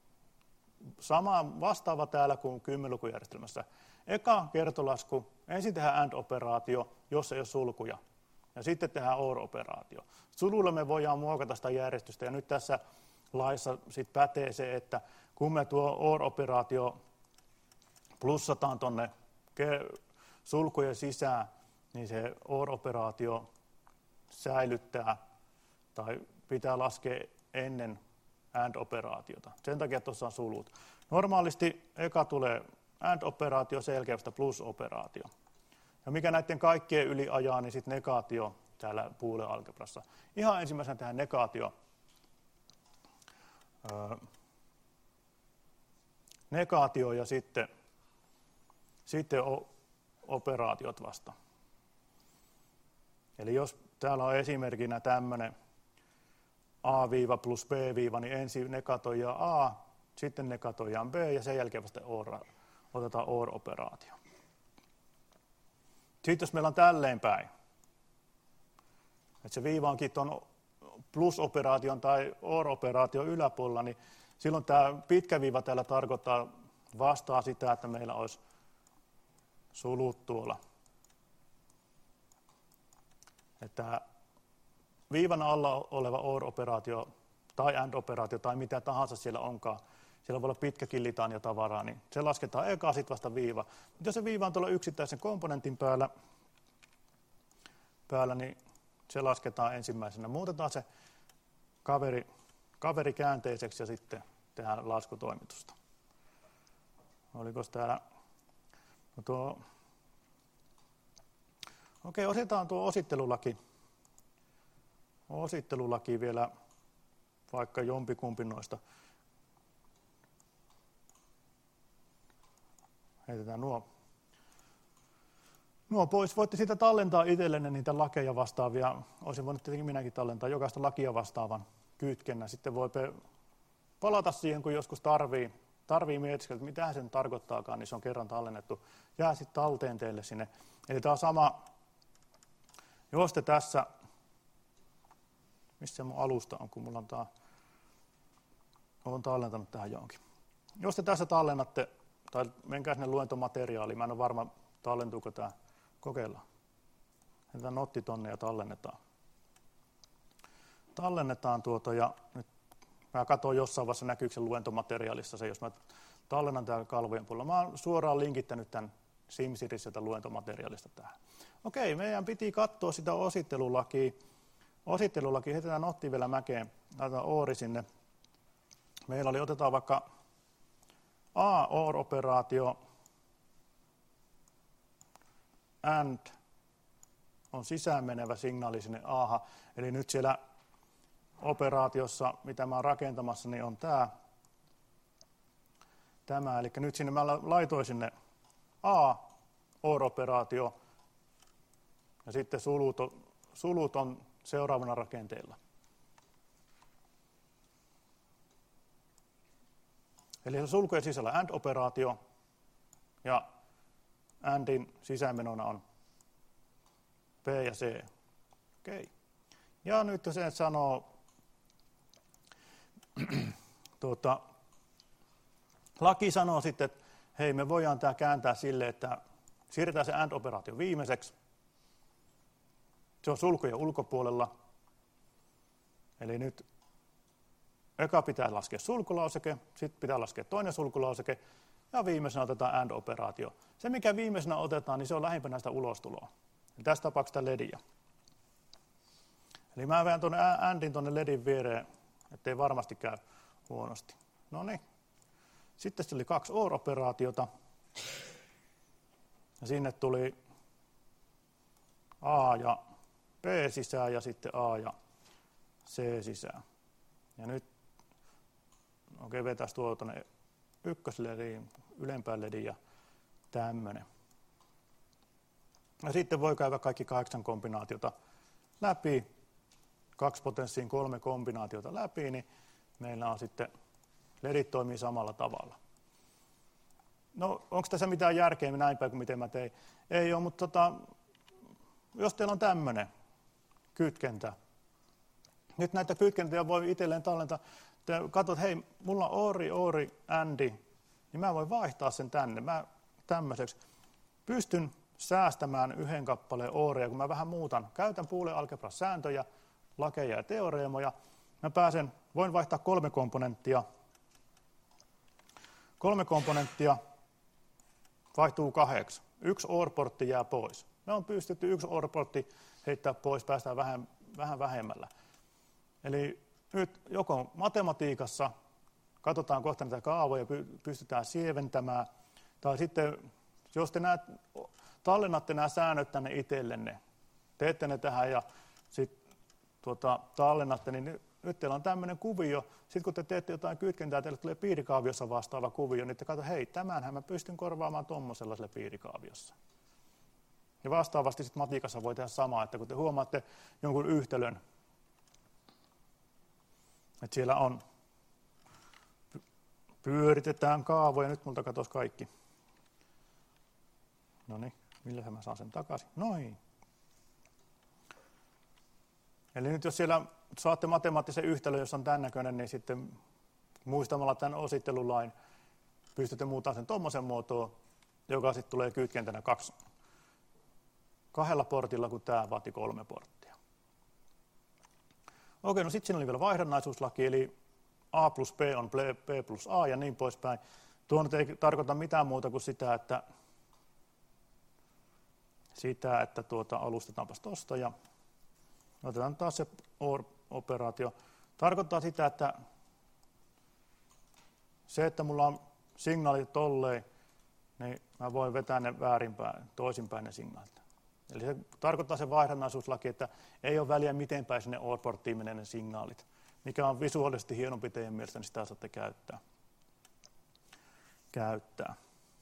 sama vastaava täällä kuin kymmenlukujärjestelmässä. Eka kertolasku, ensin tehdään AND-operaatio, jos ei ole sulkuja, ja sitten tehdään O R-operaatio. Sululla me voidaan muokata sitä järjestystä, ja nyt tässä laissa sit pätee se, että kun me tuo O R-operaatio plussataan tuonne sulkujen sisään, niin se O R-operaatio säilyttää tai pitää laskea ennen AND-operaatiota. Sen takia tuossa on sulut. Normaalisti eka tulee AND-operaatio, sen jälkeen vasta plus-operaatio. Ja mikä näiden kaikkien yli ajaa, niin sitten negaatio täällä Boole-algebrassa. Ihan ensimmäisenä tähän negaatio. Öö, negaatio ja sitten, sitten o, operaatiot vasta. Eli jos täällä on esimerkkinä tämmöinen A- plus B- niin ensin negatoidaan A, sitten negatoidaan B ja sen jälkeen vasta OR, otetaan O R-operaatio. Sitten jos meillä on tälleen päin, että se viiva onkin tuon plus-operaation tai O R-operaation yläpuolella, niin silloin tämä pitkä viiva täällä tarkoittaa vastaa sitä, että meillä olisi sulut tuolla. Että viivan alla oleva O R-operaatio tai AND-operaatio tai mitä tahansa siellä onkaan, siellä voi olla pitkäkin litaania tavaraa, niin se lasketaan eka, sitten vasta viiva. Mutta jos se viiva on tuolla yksittäisen komponentin päällä, päällä, niin se lasketaan ensimmäisenä. Muutetaan se kaveri, kaveri käänteiseksi ja sitten tehdään laskutoimitusta. Oliko täällä no tuo... Okei, otetaan tuo osittelulaki. Osittelulaki vielä vaikka jompikumpi noista. Heitetään nuo, nuo pois. Voitte siitä tallentaa itsellenne niitä lakeja vastaavia. Olisin voinut tietenkin minäkin tallentaa jokaista lakia vastaavan kytkennä. Sitten voi palata siihen, kun joskus tarvii, tarvii mietiskellä, että mitä sen tarkoittaakaan, niin se on kerran tallennettu. Jää sitten talteen teille sinne. Eli tämä on sama, jos te tässä, missä mun alusta on, kun mulla on tämä, olen tallentanut tähän johonkin. Jos te tässä tallennatte, tai menkää sinne luentomateriaaliin, mä en ole varma, tallentuuko tämä, kokeillaan. Jätetään notti tonne ja tallennetaan. Tallennetaan tuota ja nyt mä katson jossain vaiheessa näkyykö se luentomateriaalissa se, jos mä tallennan täällä kalvojen puolella. Mä oon suoraan linkittänyt tämän SimSeriesistä luentomateriaalista tähän. Okei, meidän piti katsoa sitä osittelulakia. Osittelulaki, heitetään notti vielä mäkeen, laitetaan O R sinne. Meillä oli, otetaan vaikka A, O R-operaatio, AND on sisäänmenevä signaali sinne A. Eli nyt siellä operaatiossa, mitä mä oon rakentamassa, niin on tämä. Tämä, eli nyt sinne mä laitoin sinne A, O R-operaatio, ja sitten sulut on, sulut on seuraavana rakenteella. Eli se sulkujen sisällä AND-operaatio, ja ANDin sisäänmenona on B ja C. Okei. Ja nyt se sanoo tuota, Laki sanoo sitten, että hei, me voidaan tämä kääntää sille, että siirretään se AND-operaatio viimeiseksi. Se on sulkujen ulkopuolella. Eli nyt eka pitää laskea sulkulauseke, sitten pitää laskea toinen sulkulauseke, ja viimeisenä otetaan AND-operaatio. Se, mikä viimeisenä otetaan, niin se on lähimpänä sitä ulostuloa. Eli tässä tapauksessa LEDiä. Eli mä vedän tuonne ANDin tuonne LEDin viereen, ettei varmasti käy huonosti. No niin. Sitten se oli kaksi O R-operaatiota. Ja sinne tuli A ja B sisään ja sitten A ja C sisään. Ja nyt okei, vetäisi tuolla tuonne ykköslediin, ylempään lediin ja tämmöinen. Ja sitten voi käydä kaikki kahdeksan kombinaatiota läpi, kaksi potenssiin kolme kombinaatiota läpi, niin meillä on sitten ledit toimii samalla tavalla. No, onko tässä mitään järkeä näin päin kuin miten mä tein? Ei ole, mutta tota, jos teillä on tämmöinen kytkentä, nyt näitä kytkentöjä voi itselleen tallentaa. Te katsot, hei, mulla on Ori, Ori, Andi, niin mä voin vaihtaa sen tänne. Mä tämmöiseksi pystyn säästämään yhden kappaleen Oria, kun mä vähän muutan. Käytän Boolean algebran sääntöjä, lakeja ja teoreemoja. Mä pääsen, voin vaihtaa kolme komponenttia. Kolme komponenttia vaihtuu kahdeksi. Yksi O R-portti jää pois. Me on pystytty yksi O R-portti heittää pois, päästään vähän, vähän vähemmällä. Eli nyt joko matematiikassa katsotaan kohta näitä kaavoja, pystytään sieventämään, tai sitten jos te näet, tallennatte nämä säännöt tänne itsellenne, teette ne tähän ja sitten tuota, tallennatte, niin nyt, nyt teillä on tämmöinen kuvio. Sitten kun te teette jotain kytkentää, teille tulee piirikaaviossa vastaava kuvio, niin te katsotaan, hei, tämänhän mä pystyn korvaamaan tuommoisella sillä piirikaaviossa. Ja vastaavasti sitten matikassa voi tehdä samaa, että kun te huomaatte jonkun yhtälön, että siellä on, pyöritetään kaavoja, nyt multa katosi kaikki. No niin, millä mä saan sen takaisin? Noin. Eli nyt jos siellä saatte matemaattisen yhtälön, jos on tämän näköinen, niin sitten muistamalla tämän osittelulain pystytte muuttamaan sen tuommoisen muotoon, joka sitten tulee kytkentänä kaksi, kahdella portilla, kun tämä vaati kolme porttia. Okei, no sitten siinä oli vielä vaihdannaisuuslaki, eli A plus B on B plus A ja niin poispäin. Tuo nyt ei tarkoita mitään muuta kuin sitä, että, sitä, että tuota, alustetaanpas tuosta ja otetaan taas se O R-operaatio. Tarkoittaa sitä, että se, että mulla on signaalit tolleen, niin mä voin vetää ne väärinpäin, toisinpäin ne signaalit. Eli se tarkoittaa se vaihdannaisuuslaki, että ei ole väliä miten päin sinne O R-porttiin menee ne signaalit. Mikä on visuaalisesti hienompi teidän mielestä, niin sitä saatte käyttää. käyttää.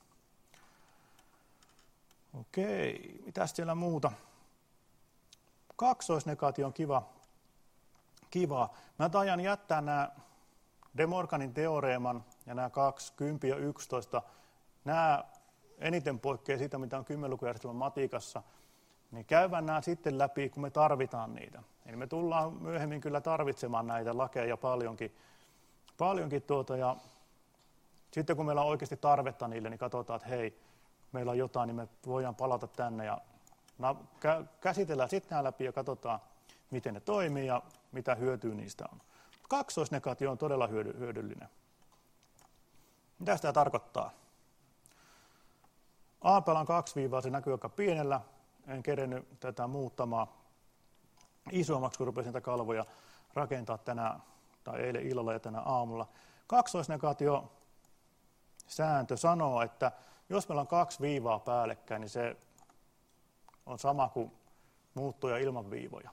Okei, mitäs siellä muuta? Kaksoisnegaatio on kiva. Kiva. Mä taian jättää nämä De Morganin teoreeman ja nämä kaksi, kymmenen ja yksitoista. Nämä eniten poikkeaa siitä, mitä on kymmenlukujärjestelmän matikassa. Niin käydään nämä sitten läpi, kun me tarvitaan niitä. Eli me tullaan myöhemmin kyllä tarvitsemaan näitä lakeja paljonkin. paljonkin tuota, ja sitten kun meillä on oikeasti tarvetta niille, niin katsotaan, että hei, meillä on jotain, niin me voidaan palata tänne ja käsitellään sitten nämä läpi ja katsotaan, miten ne toimii ja mitä hyötyä niistä on. Kaksoisnegaatio on todella hyödyllinen. Mitä tämä tarkoittaa? A-päällä on kaksi viivaa, se näkyy aika pienellä. En kerennyt tätä muuttamaan isommaksi, kun rupesin näitä kalvoja rakentaa tänään tai eilen illalla ja tänä aamulla. Kaksoisnegaatio sääntö sanoo, että jos meillä on kaksi viivaa päällekkäin, niin se on sama kuin muuttuja ilman viivoja.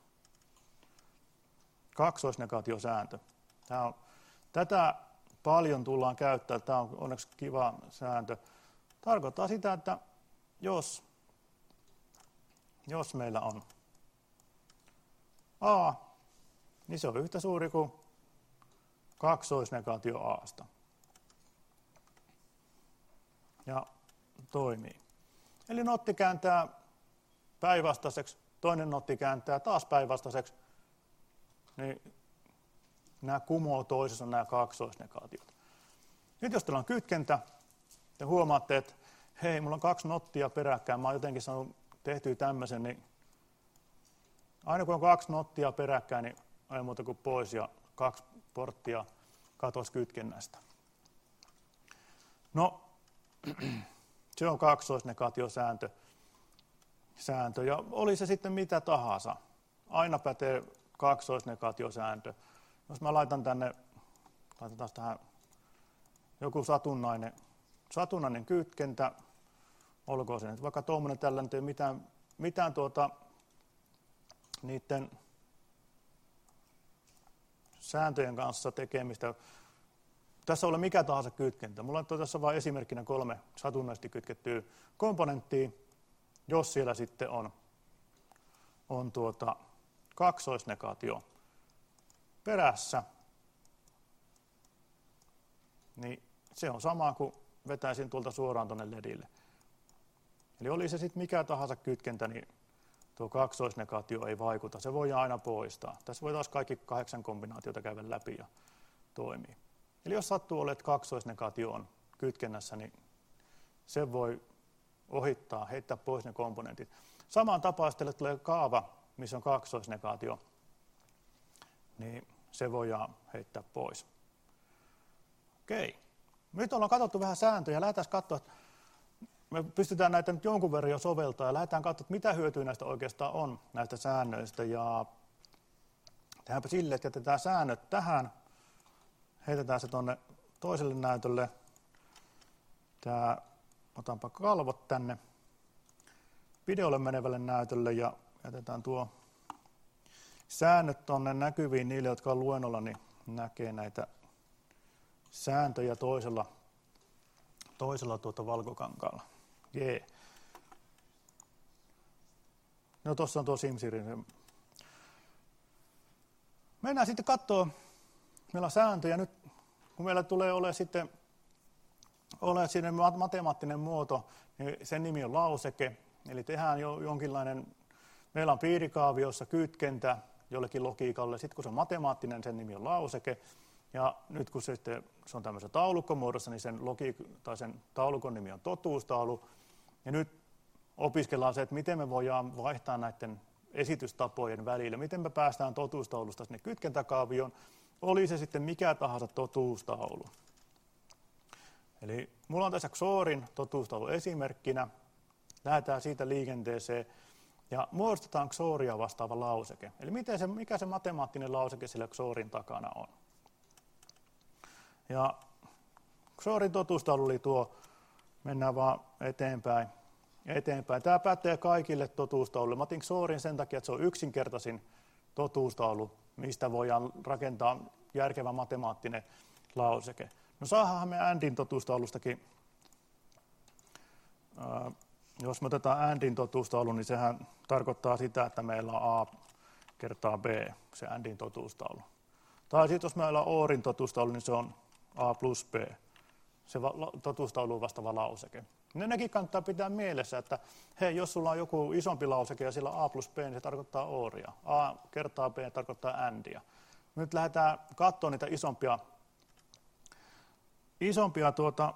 Kaksoisnegaatiosääntö. Tämä on, tätä paljon tullaan käyttämään. Tämä on onneksi kiva sääntö. Tarkoittaa sitä, että jos, jos meillä on A, niin se on yhtä suuri kuin kaksoisnegaatio A:sta. Ja toimii. Eli notti kääntää päinvastaiseksi, toinen notti kääntää taas päinvastaiseksi, niin nämä kumoo toisessa nämä kaksoisnegaatiot. Nyt jos teillä on kytkentä, ja huomaatte, että hei, mulla on kaksi nottia peräkkäin, mä oon jotenkin saanut tehtyä tämmöisen, niin aina kun on kaksi nottia peräkkäin, niin ei muuta kuin pois ja kaksi porttia katosi kytkennästä. No, se on kaksoisnegaatiosääntö. Sääntö. Ja oli se sitten mitä tahansa. Aina pätee kaksoisnegaatiosääntö. Jos mä laitan tänne, laitetaan tähän joku satunnainen, satunnainen kytkentä, olkoon se nyt vaikka tuommoinen tällä, nyt ei mitään, mitään tuota, niiden sääntöjen kanssa tekemistä. Tässä on mikä tahansa kytkentä. Mulla on tässä vain esimerkkinä kolme satunnaisesti kytkettyä komponenttia, jos siellä sitten on, on tuota kaksoisnegaatio perässä, niin se on sama kuin vetäisin tuolta suoraan tuonne ledille. Eli oli se sitten mikä tahansa kytkentä, niin tuo kaksoisnegaatio ei vaikuta. Se voi aina poistaa. Tässä voi taas kaikki kahdeksan kombinaatiota käydä läpi ja toimii. Eli jos sattuu olemaan, että kaksoisnegaatio on kytkennässä, niin se voi ohittaa, heittää pois ne komponentit. Samaan tapaan, jos teille tulee kaava, missä on kaksoisnegaatio, niin se voidaan heittää pois. Okei. Nyt ollaan katsottu vähän sääntöjä. Lähdetään katsoa, että me pystytään näitä nyt jonkun verran jo soveltaa ja lähdetään katsoa, mitä hyötyä näistä oikeastaan on, näistä säännöistä. Ja tehdäänpä silleen, että jätetään säännöt tähän, heitetään se tuonne toiselle näytölle. Tää, otanpa kalvot tänne videolle menevälle näytölle ja jätetään tuo säännöt tuonne näkyviin niille, jotka on luennolla, niin näkee näitä sääntöjä toisella, toisella tuota valkokankaalla. Jee. No tuossa on tuo SimSirin. Mennään sitten katsoa, meillä on sääntöjä nyt, kun meillä tulee olemaan sitten ole sinne matemaattinen muoto, niin sen nimi on lauseke. Eli tehdään jo jonkinlainen, meillä on piirikaaviossa kytkentä jollekin logiikalle. Sitten kun se on matemaattinen, sen nimi on lauseke. Ja nyt kun se, sitten, se on tämmöisessä taulukkomuodossa, niin sen, logiik- tai sen taulukon nimi on totuustaulu. Ja nyt opiskellaan se, että miten me voidaan vaihtaa näiden esitystapojen välillä. Miten me päästään totuustaulusta sinne kytkentäkaavioon. Oli se sitten mikä tahansa totuustaulu. Eli mulla on tässä Xorin totuustaulu esimerkkinä. Lähdetään siitä liikenteeseen ja muodostetaan Xoria vastaava lauseke. Eli miten se, mikä se matemaattinen lauseke sillä Xorin takana on. Ja Xorin totuustaulu oli tuo, mennään vaan eteenpäin. eteenpäin. Tämä pätee kaikille totuustauluille. Mä otin Xorin sen takia, että se on yksinkertaisin totuustaulu, mistä voidaan rakentaa järkevä matemaattinen lauseke. No saadaan me ANDin totuustaulustakin, ää, jos me otetaan ANDin totuustaulu, niin sehän tarkoittaa sitä, että meillä on A kertaa B, se ANDin totuustaulu. Tai sitten jos meillä on ORin totuustaulu, niin se on A plus B, se totuustauluun vastaava lauseke. No nekin kannattaa pitää mielessä, että hei, jos sulla on joku isompi lauseke ja sillä on A plus B, niin se tarkoittaa ORia. A kertaa B tarkoittaa ANDia. Nyt lähdetään katsomaan niitä isompia Isompia, tuota,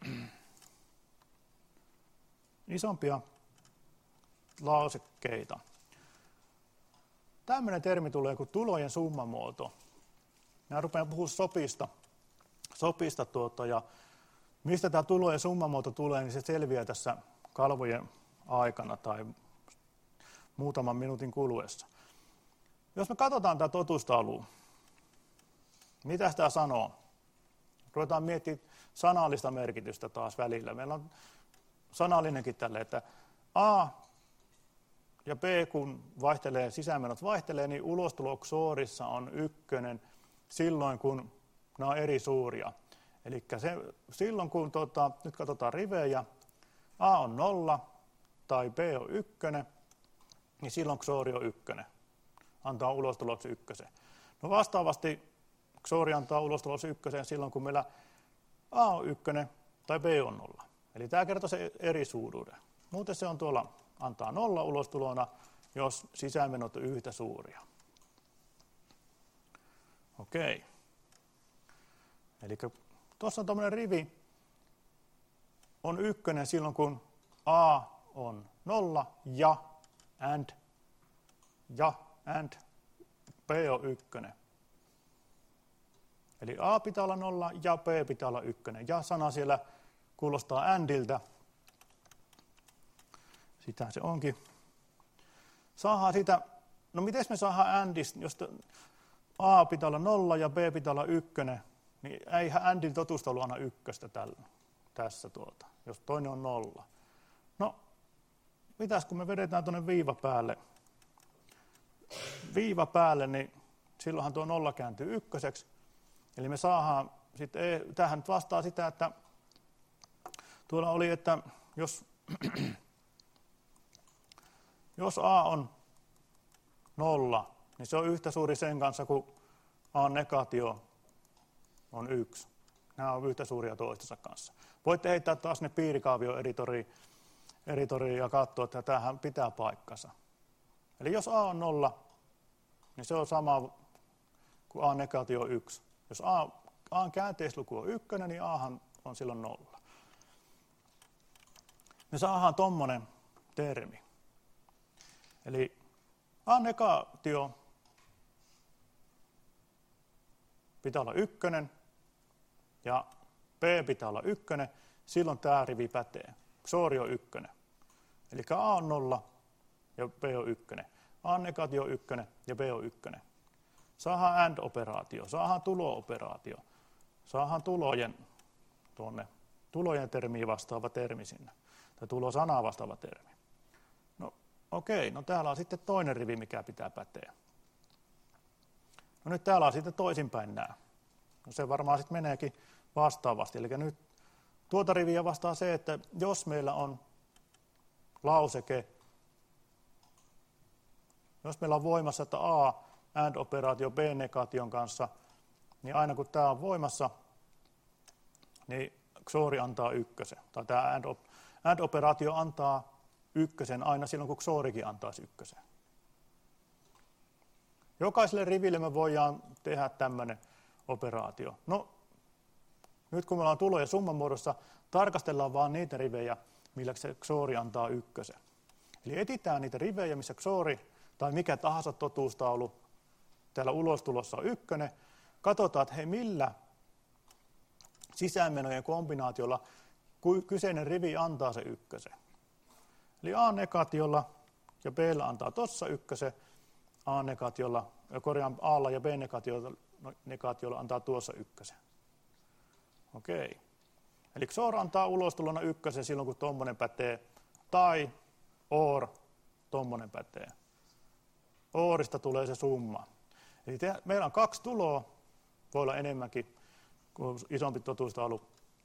isompia lausekkeita. Tämmöinen termi tulee kuin tulojen summamuoto. Minä rupean puhumaan sopista, sopista tuota, ja mistä tämä tulojen summamuoto tulee, niin se selviää tässä kalvojen aikana tai muutaman minuutin kuluessa. Jos me katsotaan tämä totuustaulu, mitä tämä sanoo? Ruvetaan miettimään sanallista merkitystä taas välillä. Meillä on sanallinenkin tälle, että A ja B, kun vaihtelee, sisäänmenot vaihtelee, niin ulostulo Xorissa on ykkönen silloin, kun nämä on eri suuria. Eli se, silloin, kun tuota, nyt katsotaan rivejä, A on nolla tai B on ykkönen, niin silloin Xori on ykkönen. Antaa ulostuloksi ykkösen. No vastaavasti Xori antaa ulostuloksi ykkösen silloin, kun meillä A on ykkönen tai B on nolla. Eli tämä kertoo se eri suuruuden. Muuten se on tuolla, antaa nolla ulostulona, jos sisäänmenot on yhtä suuria. Okei. Eli tuossa on tämmöinen rivi, on ykkönen silloin, kun A on nolla ja and, ja and, B on ykkönen. Eli A pitää olla nolla ja B pitää olla ykkönen. Ja sana siellä kuulostaa andiltä. Sitä se onkin. Saadaan sitä, no miten me saadaan andista, jos A pitää olla nolla ja B pitää olla ykkönen, niin eihän andin totuustaulu anna ykköstä tällä, tässä tuota, jos toinen on nolla. No, mitäs kun me vedetään tuonne viiva päälle, viiva päälle, niin silloinhan tuo nolla kääntyy ykköseksi. Eli me saadaan, sitten, tämähän nyt vastaa sitä, että tuolla oli, että jos, jos A on nolla, niin se on yhtä suuri sen kanssa, kuin A negatio on yksi. Nämä on yhtä suuria toistensa kanssa. Voitte heittää taas ne piirikaavio-editoriin editoriin ja katsoa, että tämähän pitää paikkansa. Eli jos A on nolla, niin se on sama kuin A negatio on yksi. Jos A, A:n käänteisluku on ykkönen, niin Ahan on silloin nolla. Me saadaan tommonen termi. Eli A negatio pitää olla ykkönen ja B pitää olla ykkönen, silloin tämä rivi pätee. Xoori on ykkönen. Eli A on nolla ja B on ykkönen. A negatio on ykkönen ja B on ykkönen. Saadaan AND-operaatio, saadaan tulo-operaatio, saadaan tulojen, tuonne, tulojen termiin vastaava termi sinne, tai tulosanaa vastaava termi. No okei, no täällä on sitten toinen rivi, mikä pitää päteä. No nyt täällä on sitten toisinpäin nämä. No se varmaan sitten meneekin vastaavasti. Eli nyt tuota riviä vastaa se, että jos meillä on lauseke, jos meillä on voimassa, että A AND-operaatio B-negation kanssa, niin aina kun tämä on voimassa, niin Xoori antaa ykkösen. Tai tämä AND-operaatio antaa ykkösen aina silloin, kun Xoorikin antaisi ykkösen. Jokaiselle riville me voidaan tehdä tämmöinen operaatio. No, nyt kun meillä on tulo- ja summan muodossa, tarkastellaan vaan niitä rivejä, millä se Xoori antaa ykkösen. Eli etsitään niitä rivejä, missä Xoori tai mikä tahansa totuustaulu täällä ulostulossa on ykkönen. Katsotaan, että hei, millä sisäänmenojen kombinaatiolla kyseinen rivi antaa se ykkösen. Eli A-negatiolla ja B:llä antaa tuossa ykkösen, A-negatiolla, korjaan A:lla ja B-negatiolla antaa tuossa ykkösen. Okei. Eli Xoor antaa ulostulona ykkösen silloin, kun tommonen pätee, tai OR tommonen pätee. ORista tulee se summa. Eli te, meillä on kaksi tuloa, voi olla enemmänkin kuin isompi totuustaulu.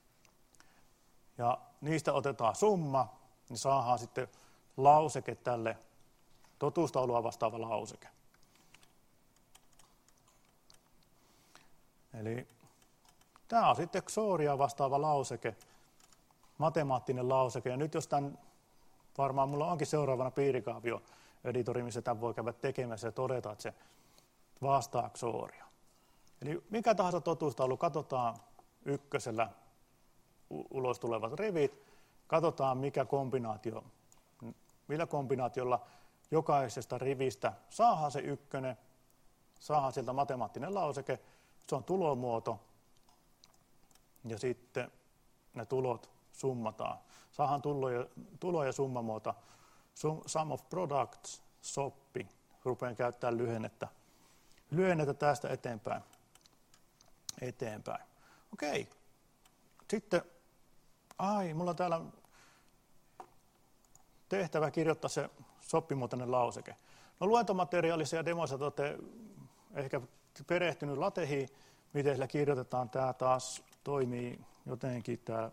Ja niistä otetaan summa, niin saadaan sitten lauseke tälle totuustaulua vastaava lauseke. Eli tämä on sitten Xooria vastaava lauseke, matemaattinen lauseke. Ja nyt jos tämän, varmaan mulla onkin seuraavana piirikaavio-editori, missä tämän voi käydä tekemässä ja todeta, että se vastaa Xooria. Eli mikä tahansa totuustaulu, katsotaan ykkösellä ulos tulevat rivit, katsotaan mikä kombinaatio, millä kombinaatiolla jokaisesta rivistä saadaan se ykkönen, saadaan sieltä matemaattinen lauseke, se on tulomuoto, ja sitten ne tulot summataan. Saadaan tulo- ja, tulo- ja summamuoto, sum of products, soppi, rupean käyttämään lyhennettä, lyhennettä tästä eteenpäin. eteenpäin. Okei, sitten, ai, mulla on täällä tehtävä kirjoittaa se soppimuotoinen lauseke. No luentomateriaalissa ja demoissa te olette ehkä perehtynyt latehiin, miten sillä kirjoitetaan. Tämä taas toimii jotenkin tää.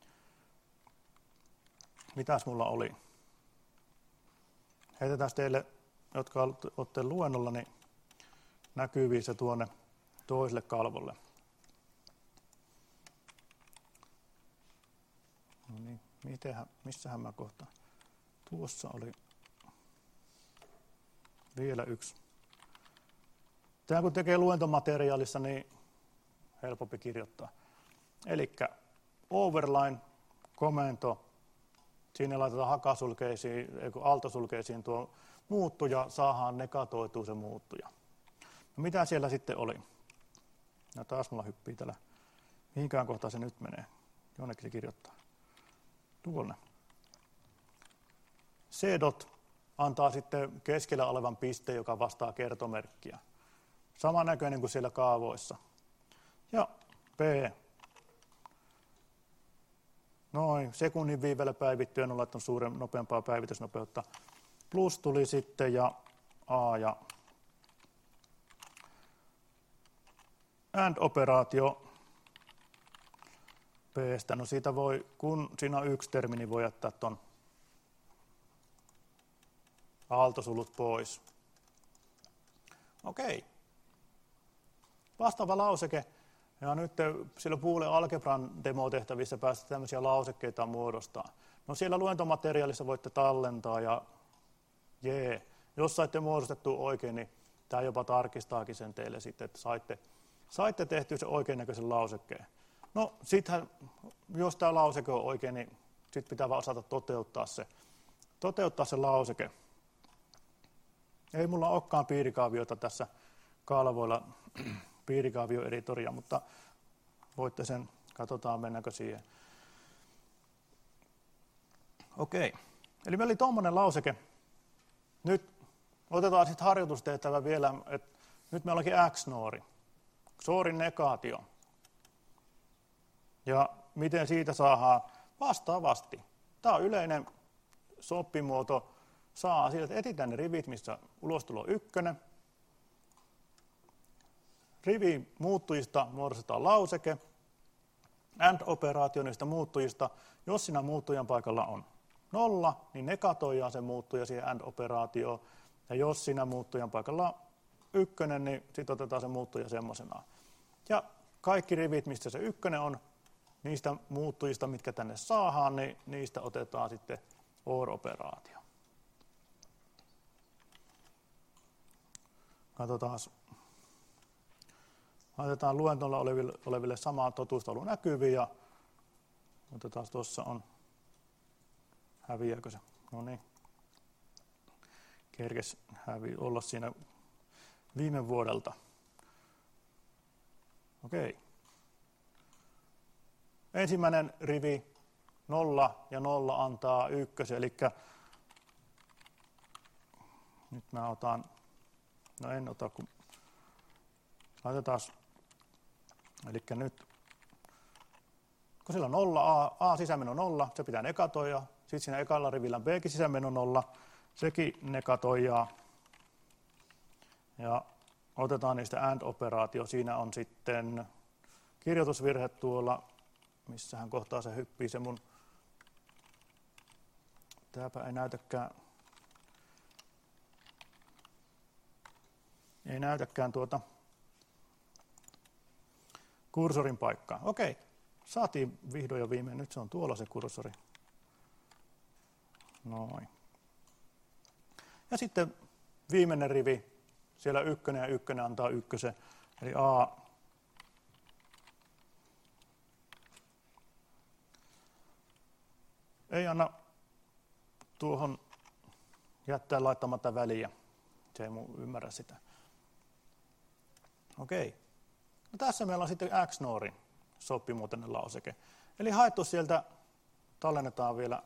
Mitäs mulla oli? Heitetään teille, jotka olette luennolla, niin näkyviin se tuonne toiselle kalvolle. No niin, mitenhän, missähän mä kohtaan? Tuossa oli vielä yksi. Tämä kun tekee luentomateriaalissa, niin helpompi kirjoittaa. Eli overline, komento, sinne laitetaan hakasulkeisiin, aaltosulkeisiin tuo muuttuja, saadaan negatoitua se muuttuja. No mitä siellä sitten oli? No taas mulla hyppii täällä. Mihinkään kohtaan se nyt menee? Jonnekin se kirjoittaa. Tuonne. C-dot antaa sitten keskellä olevan pisteen, joka vastaa kertomerkkiä. Sama näköinen kuin siellä kaavoissa. Ja P. Noin, sekunnin viivellä päivittyen on laittanut suuren nopeampaa päivitysnopeutta. Plus tuli sitten ja A ja AND-operaatio P:stä. No siitä voi, kun siinä on yksi termi, niin voi jättää ton aaltosulut pois. Okei. Vastaava lauseke. Ja nyt sillä Boolean algebran demotehtävissä päästä tämmöisiä lausekkeita muodostaa. No siellä luentomateriaalissa voitte tallentaa ja jee, jos saitte muodostettua oikein, niin tämä jopa tarkistaakin sen teille sitten, että saitte, saitte tehtyä sen oikein näköisen lausekkeen. No sittenhän, jos tämä lauseke on oikein, niin sitten pitää vaan osata toteuttaa se, toteuttaa se lauseke. Ei mulla olekaan piirikaaviota tässä kalvoilla, piirikaavioeditoria, mutta voitte sen, katsotaan mennäänkö siihen. Okei, eli meillä oli tuommoinen lauseke. Nyt otetaan sitten harjoitustehtävä vielä, että nyt meillä onkin X-noori, XORin negaatio. Ja miten siitä saadaan vastaavasti. Tämä on yleinen soppimuoto. Saa siitä, että etsitään ne rivit, missä ulostulo on ykkönen. Rivin muuttujista muodostetaan lauseke. AND-operaatio niistä muuttujista, jos siinä muuttujan paikalla on nolla, niin negatoidaan se muuttuja siihen AND-operaatioon. Ja jos siinä muuttujan paikalla on ykkönen, niin sitten otetaan se muuttuja semmoisenaan. Ja kaikki rivit, mistä se ykkönen on, niistä muuttujista, mitkä tänne saadaan, niin niistä otetaan sitten OR-operaatio. Katsotaan. Laitetaan luentolla oleville, oleville samaa totuustaulu näkyviin ja otetaan tuossa on, häviääkö se? No niin, kerkes hävi olla siinä viime vuodelta. Okei. Ensimmäinen rivi nolla ja nolla antaa ykkösen, eli nyt mä otan, no en ota, kun laitetaan, eli nyt, kun sillä on nolla, A, A sisämeno nolla, se pitää negatoida, sitten siinä ekalla rivillä on B:kin sisämeno nolla, sekin negatoidaan, ja otetaan niistä AND-operaatio, siinä on sitten kirjoitusvirhe tuolla, missähän kohtaa se hyppii se mun, tääpä ei näytäkään, ei näytäkään tuota kursorin paikkaa. Okei, saatiin vihdoin ja viimein, nyt se on tuolla se kursori. Noin. Ja sitten viimeinen rivi, siellä ykkönen ja ykkönen antaa ykkösen, eli A. Ei anna tuohon jättää laittamatta väliä, se ei mun ymmärrä sitä. Okei. No tässä meillä on sitten X-noorin sopimuutinen lauseke. Eli haettu sieltä, tallennetaan vielä,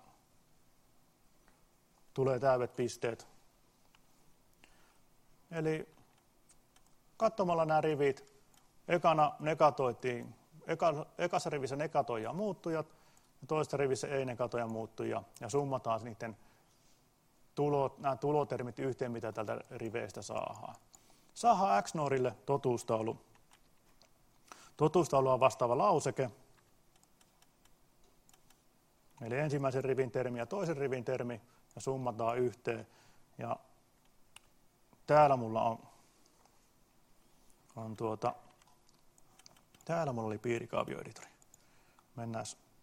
tulee täydet pisteet. Eli katsomalla nämä rivit, ekana negatoitiin, eka, ekassa rivissä negatoidaan muuttujat, ja toisessa rivissä ei negatoida muuttujia, ja summataan niiden tulot, nämä tulotermit yhteen, mitä tältä riveistä saadaan. Saadaan X-noorille totuustaulu. Totuustaulu on vastaava lauseke. Eli ensimmäisen rivin termi ja toisen rivin termi ja summataan yhteen. Ja täällä mulla on, on tuota, täällä mulla oli piirikaavioeditori. Mennään.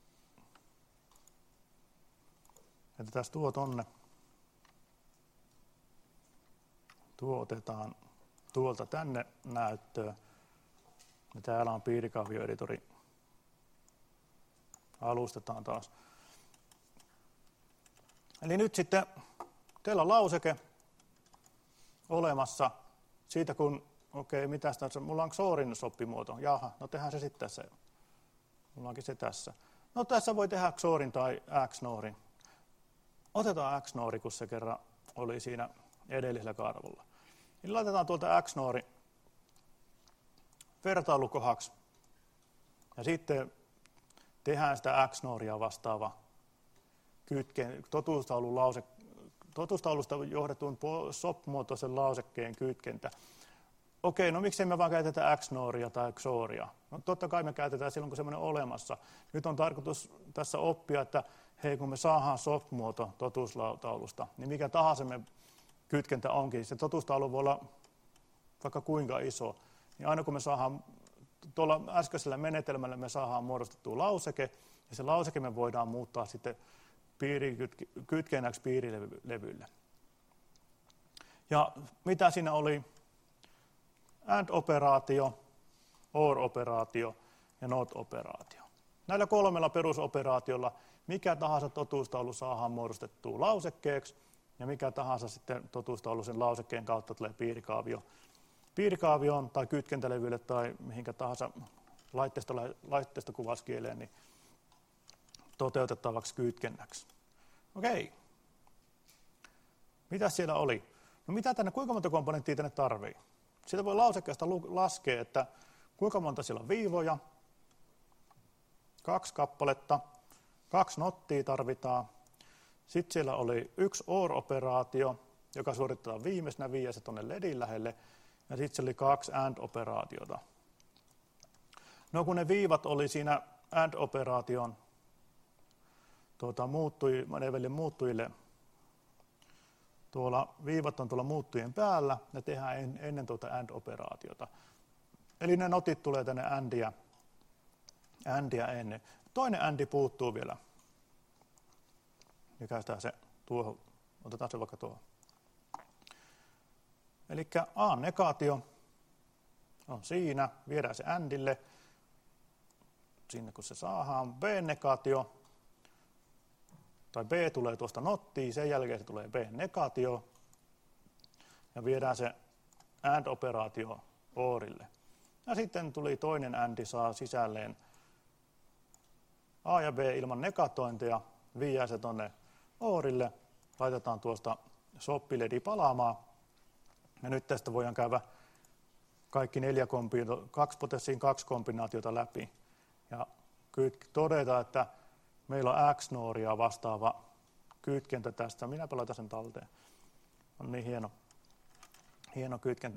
Jätetään tuo tonne. Tuo otetaan tuolta tänne näyttöön. Ja täällä on piirikaavioeditori alustetaan taas. Eli nyt sitten teillä on lauseke olemassa siitä, kun, okei, okay, mitäs tässä, mulla on Xorin soppimuoto. Jaha, no tehdään se sitten tässä. Mulla onkin se tässä. No tässä voi tehdä Xorin tai Xnorin. Otetaan Xnori, kun se kerran oli siinä edellisellä karvolla. Niin laitetaan tuolta Xnori vertailukohaksi. Ja sitten tehdään sitä Xnoria vastaava kytken, totuustaulun lause, totuustaulusta johdetun S O P-muotoisen lausekkeen kytkentä. Okei, no miksei me vaan käytetä Xnoria tai Xoria? No totta kai me käytetään silloin, kun semmoinen on olemassa. Nyt on tarkoitus tässä oppia, että hei, kun me saadaan S O P-muoto totuustaulusta, niin mikä tahansa me kytkentä onkin, se totuustaulu voi olla vaikka kuinka iso, niin aina kun me saadaan, tuolla äskeisellä menetelmällä me saadaan muodostettua lauseke, ja se lauseke me voidaan muuttaa sitten kytkennäksi piirilevylle. Ja mitä siinä oli? AND-operaatio, OR-operaatio ja NOT-operaatio. Näillä kolmella perusoperaatiolla mikä tahansa totuustaulu saadaan muodostettua lausekkeeksi, ja mikä tahansa sitten totuustaulu sen lausekkeen kautta tulee piirikaavio, piirikaavioon tai kytkentälevylle tai mihinkä tahansa laitteesta, laitteesta kuvauskieleen niin toteutettavaksi kytkennäksi. Okei. Mitä siellä oli? No mitä tänne, kuinka monta komponenttia tänne tarvii? Siitä voi lausekkeesta laskea, että kuinka monta siellä on viivoja, kaksi kappaletta, kaksi nottia tarvitaan. Sitten siellä oli yksi O R-operaatio, joka suoritetaan viimeisenä viiä se tuonne ledin lähelle, ja sitten siellä oli kaksi AND-operaatiota. No kun ne viivat oli siinä AND-operaation tuota, muuttui, meneville muuttujille, tuolla viivat on tuolla muuttujien päällä, ne tehdään en, ennen tuota AND-operaatiota. Eli ne notit tulee tänne ANDia, ANDia ennen. Toinen ANDi puuttuu vielä. Nykäistään se tuohon, otetaan se vaikka tuohon. Eli A-negaatio on siinä, viedään se ANDille, sinne kun se saadaan. B-negaatio, tai B tulee tuosta nottiin, sen jälkeen se tulee B-negaatio, ja viedään se AND-operaatio ORille. Ja sitten tuli toinen ANDi, saa sisälleen A ja B ilman negatointeja, viedään se tuonne ORille, laitetaan tuosta soppiledi palaamaan, ja nyt tästä voidaan käydä kaikki neljä kombinaatiota, kaksi potenssiin kaksi kombinaatiota läpi, ja todeta, että meillä on Xnoria vastaava kytkentä tästä. Minäpä laitan sen talteen. On niin hieno, hieno kytkentä.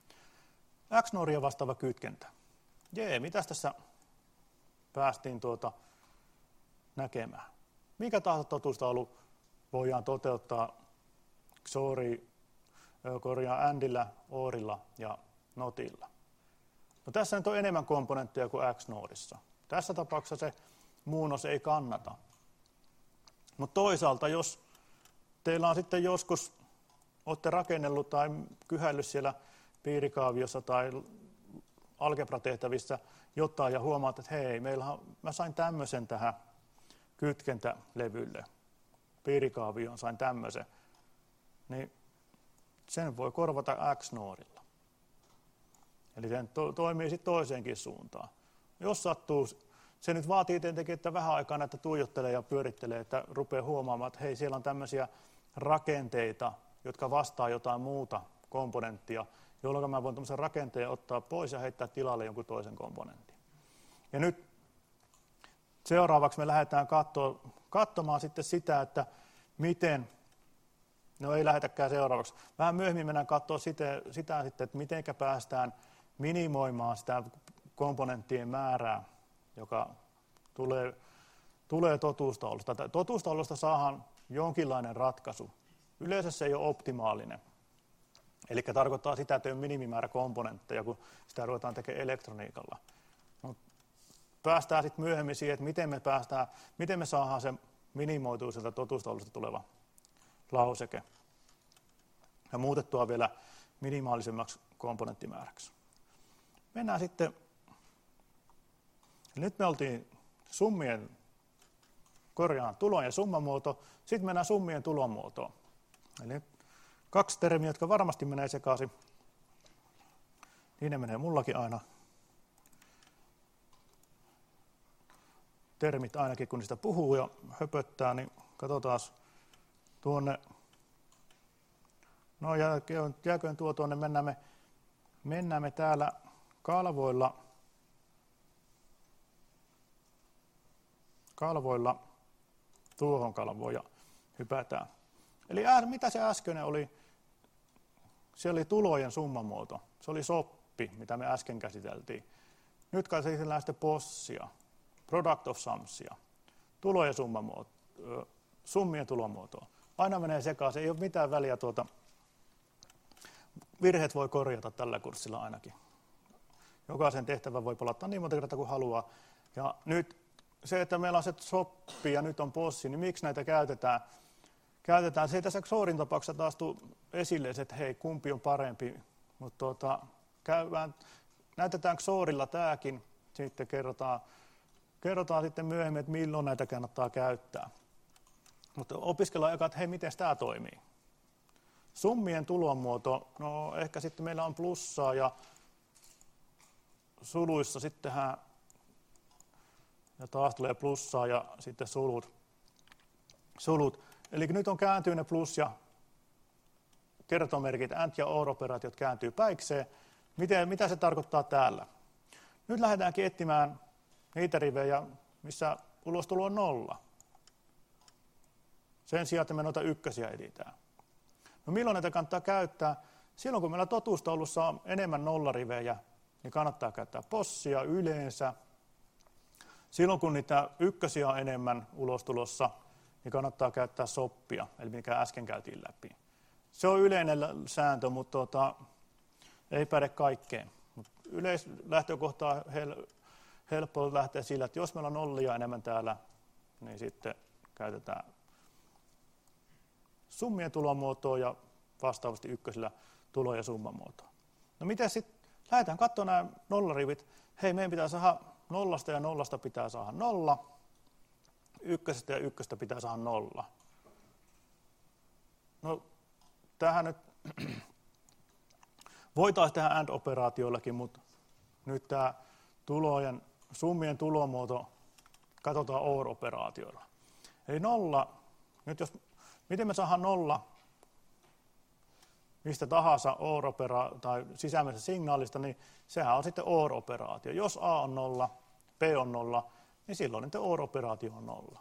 Xnoria vastaava kytkentä. Jee, mitäs tässä päästiin tuota näkemään? Mikä tahansa totuustaulu voidaan toteuttaa Xori, korjaa ANDillä, ORilla ja NOTilla. No, tässä nyt on enemmän komponentteja kuin Xnorissa. Tässä tapauksessa se muunnos ei kannata. Mutta toisaalta, jos teillä on sitten joskus, olette rakennellut tai kyhäillyt siellä piirikaaviossa tai algebratehtävissä jotain ja huomaat, että hei, meillähän, mä sain tämmöisen tähän kytkentälevylle, piirikaavioon sain tämmöisen, niin sen voi korvata Xnorilla. Eli se to- toimii sitten toiseenkin suuntaan. Jos sattuu, se nyt vaatii tietenkin, että vähän aikaa näitä tuijottelee ja pyörittelee, että rupeaa huomaamaan, että hei, siellä on tämmöisiä rakenteita, jotka vastaa jotain muuta komponenttia, jolloin mä voin tämmöisen rakenteen ottaa pois ja heittää tilalle jonkun toisen komponentin. Ja nyt seuraavaksi me lähdetään katsoa, katsomaan sitten sitä, että miten, no ei lähdetäkään seuraavaksi, vähän myöhemmin mennään katsoa sitä, sitä sitten, että miten päästään minimoimaan sitä komponenttien määrää, joka tulee, tulee totuustaulusta. Totuustaulusta saadaan jonkinlainen ratkaisu. Yleensä se ei ole optimaalinen. Eli tarkoittaa sitä, että ei ole minimimäärä komponentteja, kun sitä ruvetaan tekemään elektroniikalla. No, päästään sitten myöhemmin siihen, että miten me, päästään, miten me saadaan se minimoitua sieltä totuustaulusta tuleva lauseke ja muutettua vielä minimaalisemmaksi komponenttimääräksi. Mennään sitten, nyt me oltiin summien korjaan tulojen summamuoto, sitten mennään summien tulomuotoon. Eli kaksi termiä, jotka varmasti menee sekaisin. Niin ne menee mullakin aina. Termit ainakin, kun niistä puhuu ja höpöttää, niin katsotaan tuonne. No jääköön, jääköön tuo tuonne, mennään me, mennään me täällä kalvoilla, kalvoilla tuohon kalvoon ja hypätään. Eli ää, mitä se äskeinen oli? Se oli tulojen summamuoto. Se oli soppi, mitä me äsken käsiteltiin. Nyt käsitellään sitten possia, product of sumsia, tulojen summamuoto, summien tulomuotoa. Aina menee sekaisin, ei ole mitään väliä tuota. Virheet voi korjata tällä kurssilla ainakin. Jokaisen tehtävän voi palata niin monta kertaa kuin haluaa. Ja nyt se, että meillä on se soppi ja nyt on possi, niin miksi näitä käytetään? Käytetään. Se ei tässä Xorin tapauksessa taas tule esille, että hei, kumpi on parempi. Mutta tuota, käydään, näytetään Xorilla tämäkin, sitten kerrotaan, kerrotaan sitten myöhemmin, että milloin näitä kannattaa käyttää. Mutta opiskellaan eka, että hei, miten tämä toimii. Summien tulomuoto, no ehkä sitten meillä on plussaa ja suluissa sittenhän, ja taas tulee plussaa ja sitten sulut. sulut. Eli nyt on kääntyy ne plus- ja kertomerkit, and- ja or-operaatiot kääntyy päikseen. Miten, mitä se tarkoittaa täällä? Nyt lähdetäänkin etsimään niitä rivejä, missä ulostulo on nolla. Sen sijaan, että me noita ykkösiä editään. No milloin näitä kannattaa käyttää? Silloin, kun meillä totuustaulussa on enemmän nollarivejä, niin kannattaa käyttää possia yleensä. Silloin, kun niitä ykkösiä on enemmän ulostulossa, niin kannattaa käyttää soppia, eli mikä äsken käytiin läpi. Se on yleinen sääntö, mutta tuota, ei päde kaikkeen. Yleislähtökohta on hel- helppo lähteä sillä, että jos meillä on nollia enemmän täällä, niin sitten käytetään summien tulomuotoa ja vastaavasti ykkösillä tulo- ja summamuotoa. No miten sitten, lähdetään katsomaan nämä nollarivit. Hei, meidän pitää saada nollasta ja nollasta pitää saada nolla. Ykkösestä ja ykköstä pitää saada nolla. No, tähän nyt voitaisiin tehdä AND-operaatioillakin, mutta nyt tämä tulojen, summien tulomuoto katsotaan OR-operaatioilla. Eli nolla, nyt jos, miten me saadaan nolla mistä tahansa OR-opera- tai sisäisestä signaalista, niin sehän on sitten OR-operaatio. Jos A on nolla, B on nolla, niin silloin nyt OR-operaatio on nolla.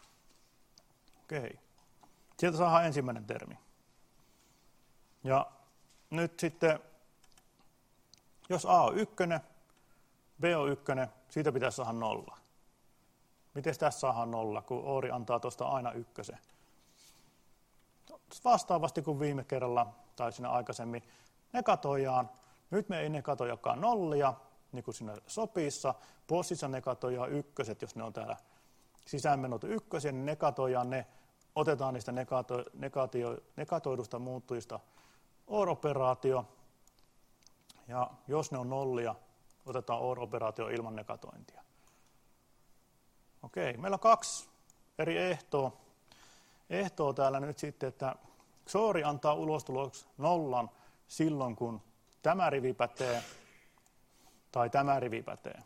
Okei. Sieltä saadaan ensimmäinen termi. Ja nyt sitten, jos A on ykkönen, B on ykkönen, siitä pitäisi saada nolla. Miten tässä saadaan nolla, kun OR antaa tuosta aina ykkösen? Vastaavasti kuin viime kerralla tai siinä aikaisemmin, negatoijaan. Nyt me ei negatojakaan nollia, niin kuin siinä sopissa. Bossissa negatoijaan ykköset, jos ne on täällä sisäänmenot ykkösiä, niin negatoijaan ne, otetaan niistä negato, negatio, negatoidusta muuttujista OR-operaatio. Ja jos ne on nollia, otetaan OR-operaatio ilman negatointia. Okei, meillä on kaksi eri ehtoa. Ehtoa täällä nyt sitten, että Xori antaa ulostuloksi nollan silloin, kun tämä rivi pätee tai tämä rivi pätee.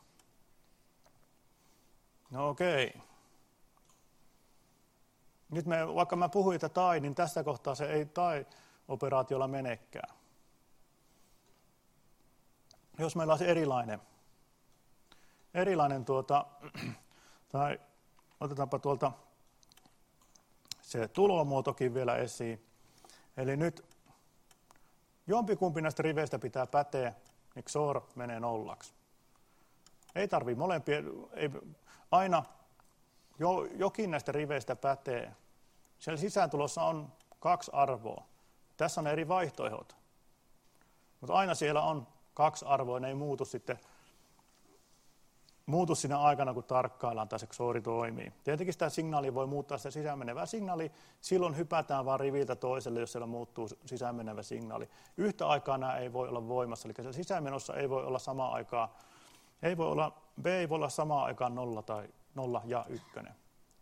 No okei. Nyt me, vaikka mä puhuin, että tai, niin tässä kohtaa se ei tai-operaatiolla menekään. Jos meillä olisi erilainen, erilainen tuota, tai otetaanpa tuolta se tulomuotokin vielä esiin. Eli nyt jompikumpi näistä riveistä pitää päteä, niin X O R menee nollaksi. Ei tarvitse molempia, ei, aina jo, jokin näistä riveistä pätee. Siellä sisääntulossa on kaksi arvoa. Tässä on eri vaihtoehdot. Mutta aina siellä on kaksi arvoa, ne ei muutu sitten muutu siinä aikana, kun tarkkaillaan tai se X O R toimii. Tietenkin sitä signaalia voi muuttaa sitä sisäänmenevää signaali, silloin hypätään vaan riviltä toiselle, jos siellä muuttuu sisäänmenevä signaali. Yhtä aikaa nämä ei voi olla voimassa, eli siellä sisäänmenossa ei voi olla samaan aikaan, ei voi olla, B ei voi olla samaan aikaan nolla tai nolla ja ykkönen.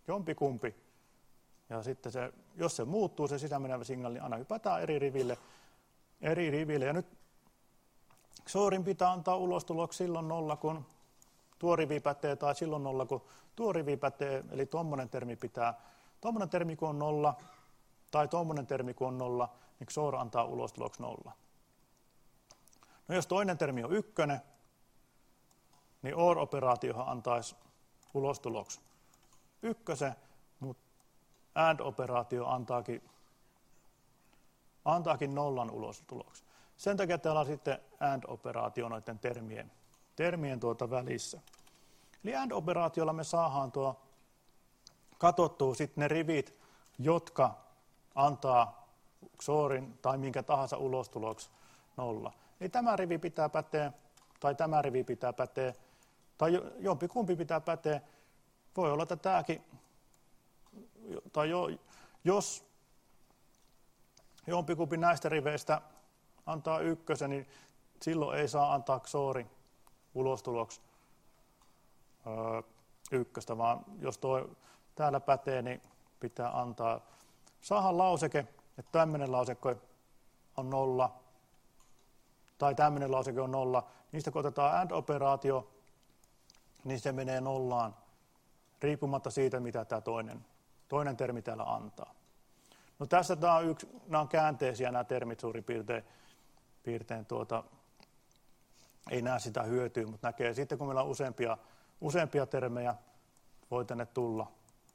jompikumpi. Ja sitten se, jos se muuttuu, se sisämenevä signaali, niin aina hypätään eri riville. Eri riville. Ja nyt X ORin pitää antaa ulostuloksi silloin nolla, kun tuo rivi pätee, tai silloin nolla, kun tuo rivi pätee. Eli tuommoinen termi pitää, tuommoinen termi kun on nolla, tai tuommoinen termi kun on nolla, niin X O R antaa ulostuloksi nolla. No jos toinen termi on ykkönen, niin O R-operaatiohan antaisi ulostuloksi ykkösen, mutta AND-operaatio antaakin, antaakin nollan ulostuloksi. Sen takia täällä on sitten AND-operaatio noiden termien, termien tuota välissä. Eli AND-operaatiolla me saadaan tuo katsottua sitten ne rivit, jotka antaa X O Rin tai minkä tahansa ulostuloksi nolla. Eli tämä rivi pitää päteä, tai tämä rivi pitää päteä, tai jompikumpi pitää päteä. Voi olla, että tämäkin, tai jo, jos jompikumpi näistä riveistä antaa ykkösen, niin silloin ei saa antaa X O Rin ulostuloksi öö, ykköstä, vaan jos tuo täällä pätee, niin pitää antaa. Saadaan lauseke, että tämmöinen lauseke on nolla, tai tämmöinen lauseke on nolla. Niistä kun otetaan AND-operaatio, niin se menee nollaan, riippumatta siitä, mitä tämä toinen, toinen termi täällä antaa. No tässä tämä on yksi, nämä on käänteisiä nämä termit suurin piirtein, piirtein tuota, ei näe sitä hyötyä, mutta näkee sitten, kun meillä on useampia, useampia termejä, voi tänne tulla.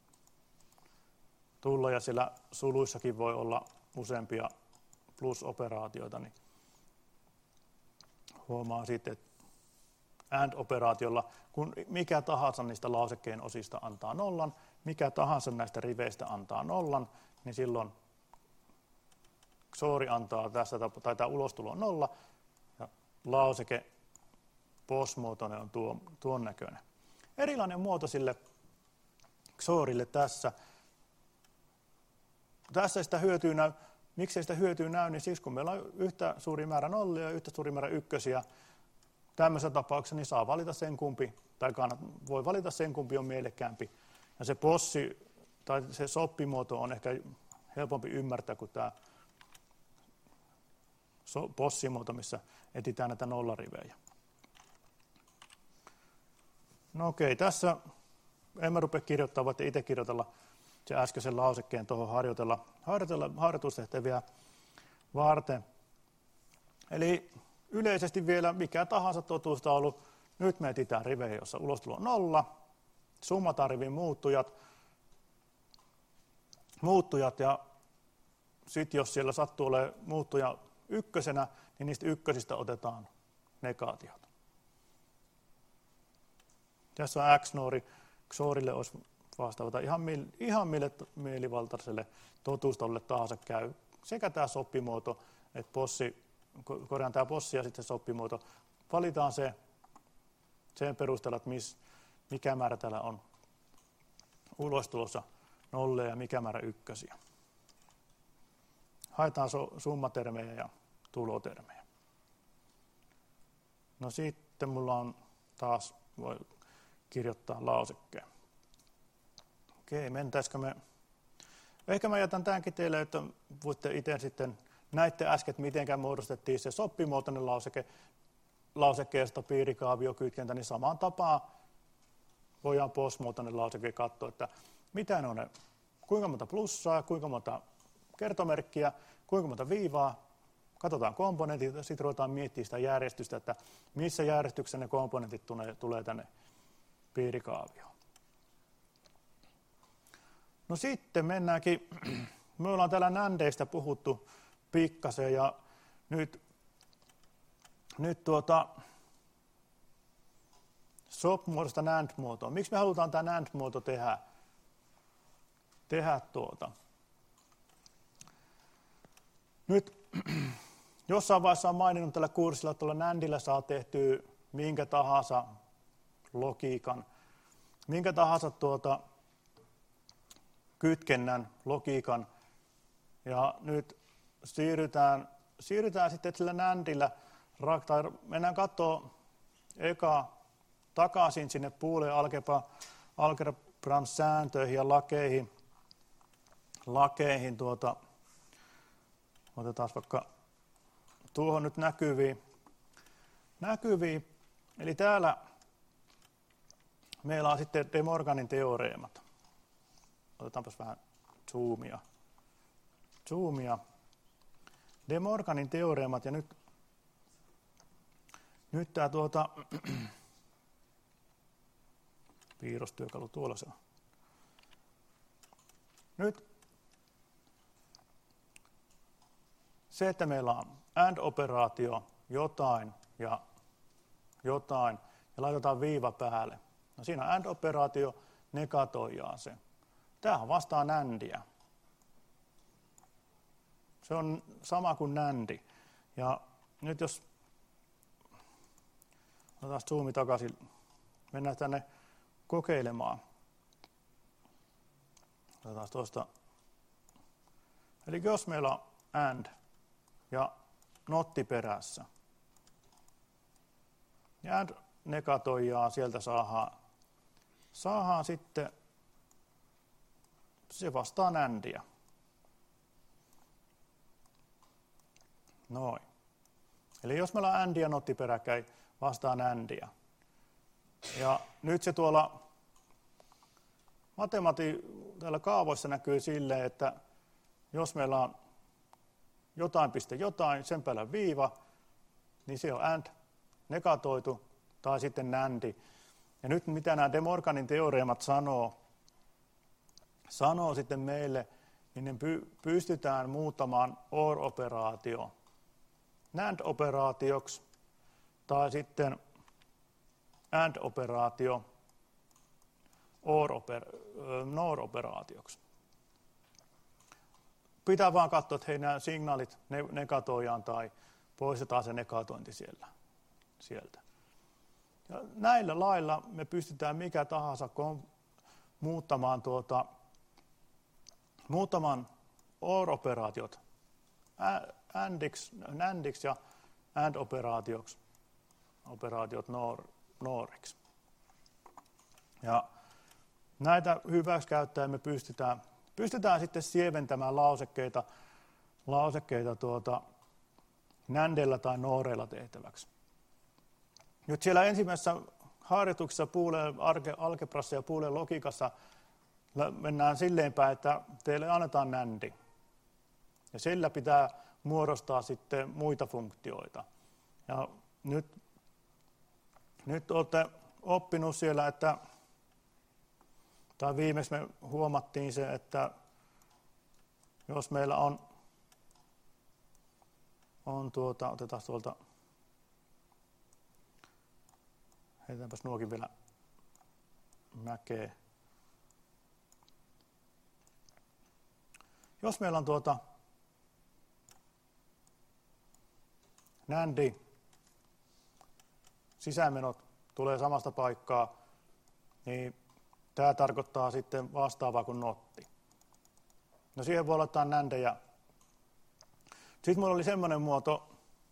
tulla ja siellä suluissakin voi olla useampia plus-operaatioita, niin huomaa sitten, että AND-operaatiolla, kun mikä tahansa niistä lausekkeen osista antaa nollan, mikä tahansa näistä riveistä antaa nollan, niin silloin X O R antaa tässä, tai tämä ulostulo on nolla, ja lauseke POS-muotoinen on tuo, tuon näköinen. Erilainen muoto sille X O Rille tässä. Tässä sitä hyötyy näy. Miksi sitä hyötyy näy, niin siksi kun meillä on yhtä suuri määrä nollia ja yhtä suuri määrä ykkösiä, tämmöisessä tapauksessa niin saa valita sen kumpi, tai kannat, voi valita sen kumpi on mielekkäämpi. Ja se possi, tai se soppimuoto on ehkä helpompi ymmärtää kuin tämä so, possimuoto, missä etsitään näitä nollarivejä. No okei, tässä en mä rupea kirjoittamaan, voitte itse kirjoitella se äskeisen lausekkeen tuohon harjoitella, harjoitella harjoitustehtäviä varten. Eli yleisesti vielä mikä tahansa totuustaulu, nyt me etsitään rivejä, jossa ulostulo on nolla, summataan rivin muuttujat, muuttujat ja sitten jos siellä sattuu olemaan muuttuja ykkösenä, niin niistä ykkösistä otetaan negaatiot. Tässä on X N O R, X O Rille olisi vastaavata ihan, mille, ihan mille mielivaltaiselle totuustaululle tahansa käy. Sekä tämä soppimuoto, että possi, korjaan tämä possi ja sitten soppimuoto. Valitaan se sen perusteella, että mis, mikä määrä täällä on ulostulossa nolleja ja mikä määrä ykkösiä. Haetaan summatermejä ja tulotermejä. No sitten mulla on taas, voi kirjoittaa lausekkeen. Okei, mentäisikö me? Ehkä mä jätän tämänkin teille, että voitte itse sitten näitte äsken, miten muodostettiin se soppimuotoinen lauseke, lausekkeesta piirikaaviokytkentä, niin samaan tapaan voidaan POS-muotoinen lauseke katsoa, että mitä ne on ne, kuinka monta plussaa, kuinka monta kertomerkkiä, kuinka monta viivaa, katsotaan komponentit ja sitten ruvetaan miettimään sitä järjestystä, että missä järjestyksessä ne komponentit tulee, tulee tänne piirikaavioon. No sitten mennäänkin, me ollaan täällä nändeistä puhuttu pikkasen ja nyt, nyt tuota sop-muodosta NAND-muotoa. Miksi me halutaan tämä NAND-muoto tehdä? tehdä tuota. Nyt jossain vaiheessa on maininnut tällä kurssilla, että tuolla NANDillä saa tehtyä minkä tahansa logiikan, minkä tahansa tuota kytkennän logiikan. Ja nyt siirrytään, siirrytään sitten sillä NANDillä, tai mennään katsoa eka takaisin sinne Boolean algebra, algebran sääntöihin ja lakeihin, lakeihin tuota, otetaan vaikka tuohon nyt näkyviin, näkyviin. Eli täällä meillä on sitten De Morganin teoreemat. Otetaanpas vähän zoomia. zoomia. De Morganin teoreemat, ja nyt, nyt tämä tuota, piirrostyökalu tuolla se on. Nyt se, että meillä on AND-operaatio, jotain ja jotain, ja laitetaan viiva päälle. No siinä AND-operaatio negatoijaa se. Tämähän vastaa NANDia. Se on sama kuin NANDi. Ja nyt jos otetaan zoomi takaisin, mennään tänne kokeilemaan. Otetaan tuosta. Eli jos meillä on AND ja notti perässä, ja AND negatoijaa sieltä saadaan, saadaan sitten, se vastaa NANDia. Noin. Eli jos meillä on AND ja notti peräkkäin, vastaa NANDia. Ja nyt se tuolla matemati täällä kaavoissa näkyy silleen, että jos meillä on jotain piste jotain, sen päällä viiva, niin se on AND negatoitu tai sitten NANDi. Ja nyt mitä nämä De Morganin teoreemat sanoo, sanoo sitten meille, niin ne pystytään muuttamaan OR-operaatio NAND-operaatioksi tai sitten AND-operaatio NOR-operaatioksi. Pitää vaan katsoa, että hei, nämä signaalit ne negatoidaan tai poistetaan se negatointi siellä, sieltä. Ja näillä lailla me pystytään mikä tahansa muuttamaan, tuota, muuttamaan OR-operaatiot ANDiksi, NANDiksi ja AND-operaatioksi, operaatiot NOR, NORiksi. Ja näitä hyväksi käyttäen me pystytään, pystytään sitten sieventämään lausekkeita, lausekkeita tuota, NANDilla tai NORilla tehtäväksi. Nyt siellä ensimmäisessä harjoituksessa Boolean algebrassa ja Boolean logiikassa mennään silleen päin, että teille annetaan NANDi. Ja sillä pitää muodostaa sitten muita funktioita. Ja nyt, nyt olette oppinut siellä, että, tai viimeksi me huomattiin se, että jos meillä on, on tuota, otetaan tuolta, heitetäänpäs nuokin vielä mäkeä. Jos meillä on tuota NANDi, sisäänmenot tulee samasta paikkaa, niin tämä tarkoittaa sitten vastaavaa kuin notti. No siihen voi laittaa NANDejä. Sitten minulla oli semmoinen muoto,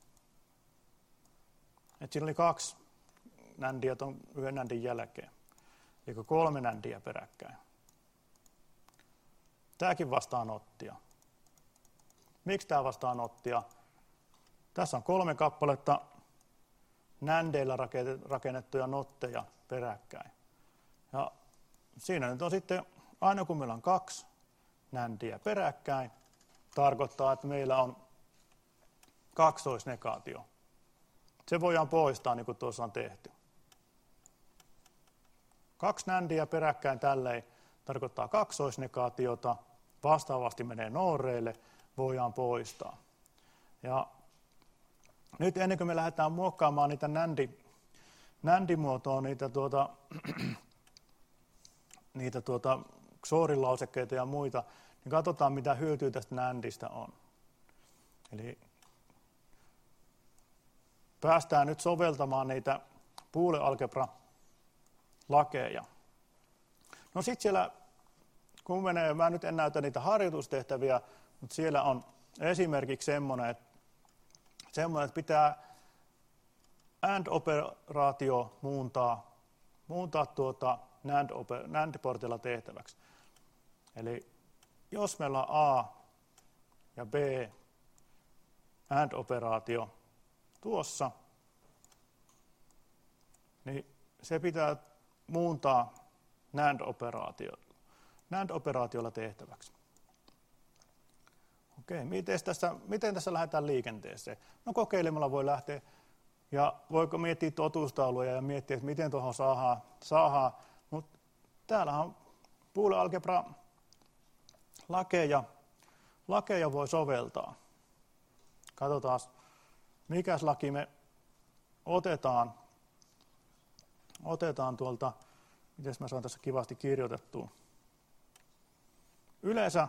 että siinä oli kaksi NANDia tuon yhden NANDin jälkeen, eli kolme NANDia peräkkäin. Tämäkin vastaa nottia. Miksi tämä vastaa nottia? Tässä on kolme kappaletta NANDeilla rakennettuja notteja peräkkäin. Ja siinä nyt on sitten, aina kun meillä on kaksi NANDiä peräkkäin, tarkoittaa, että meillä on kaksoisnegaatio. Se voidaan poistaa, niin kuin tuossa on tehty. Kaksi NANDiä peräkkäin tälleen tarkoittaa kaksoisnegaatiota, vastaavasti menee NOReille, voidaan poistaa. Ja nyt ennen kuin me lähdetään muokkaamaan niitä NANDi, NANDi-muotoa, niitä, tuota, niitä tuota, XOR-lausekkeita ja muita, niin katsotaan mitä hyötyä tästä NANDista on. Eli päästään nyt soveltamaan niitä Boolean algebra-lakeja. No sitten siellä, kun menee, mä nyt en näytä niitä harjoitustehtäviä, mutta siellä on esimerkiksi semmoinen, että, semmoinen, että pitää AND-operaatio muuntaa, muuntaa tuota NAND-portilla tehtäväksi. Eli jos meillä on A ja B AND-operaatio tuossa, niin se pitää muuntaa NAND-operaatiolla, NAND-operaatiolla tehtäväksi. Okei, miten tässä, miten tässä lähdetään liikenteeseen? No kokeilemalla voi lähteä, ja voiko miettiä totuustauluja ja miettiä, että miten tuohon saadaan, saadaan. Mutta täällä on Boolean algebra lakeja, lakeja voi soveltaa. Katsotaan, mikäs laki me otetaan, otetaan tuolta, miten mä saan tässä kivasti kirjoitettua. Yleensä,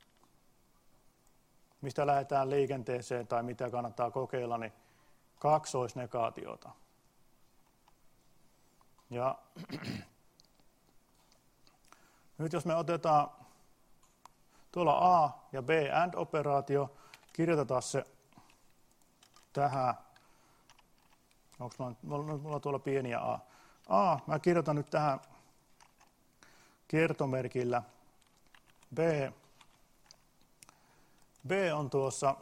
mistä lähdetään liikenteeseen tai mitä kannattaa kokeilla, niin kaksoisnegaatiota. Ja nyt jos me otetaan tuolla A ja B AND-operaatio, kirjoitetaan se tähän, onko mulla, mulla tuolla pieniä A. A, mä kirjoitan nyt tähän kiertomerkillä B. B on tuossa,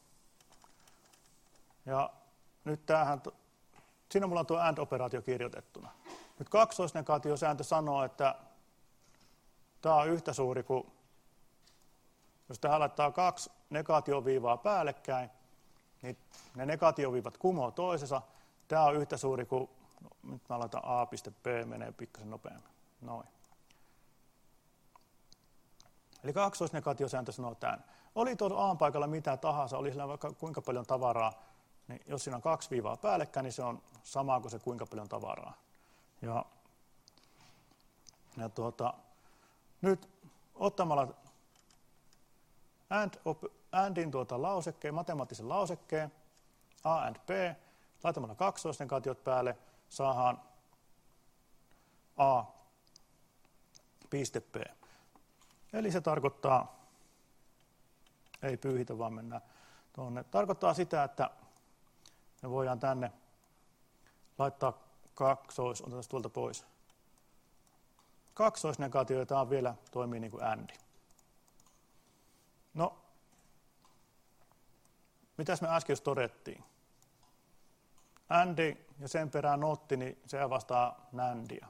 ja nyt tämähän, siinä mulla on tuo AND-operaatio kirjoitettuna. Nyt kaksoisnegaatiosääntö sanoo, että tämä on yhtä suuri kuin, jos tähän laittaa kaksi negaatioviivaa päällekkäin, niin ne negaatioviivat kumoo toisensa. Tämä on yhtä suuri kuin, nyt mä laitan A piste B, menee pikkasen nopeammin. Noin. Eli kaksoisnegaatiosääntö sanoo tämän. Oli tuolla A-paikalla mitä tahansa, oli sillä vaikka kuinka paljon tavaraa, niin jos siinä on kaksi viivaa päällekkäin, niin se on sama kuin se kuinka paljon tavaraa. Ja, ja tuota, nyt ottamalla and, op, ANDin tuota lausekkeen, matemaattisen lausekkeen, A and B, laitamalla kaksoisnegaatiot päälle, saadaan A piste B. Eli se tarkoittaa, ei pyyhitä, vaan mennään tuonne. Tarkoittaa sitä, että me voidaan tänne laittaa kaksois, otetaan tuolta pois. Kaksoisnegaatio, ja tämä vielä toimii niin kuin AND. No, mitäs me äsken just todettiin? AND ja sen perään notti, niin se vastaa NANDia.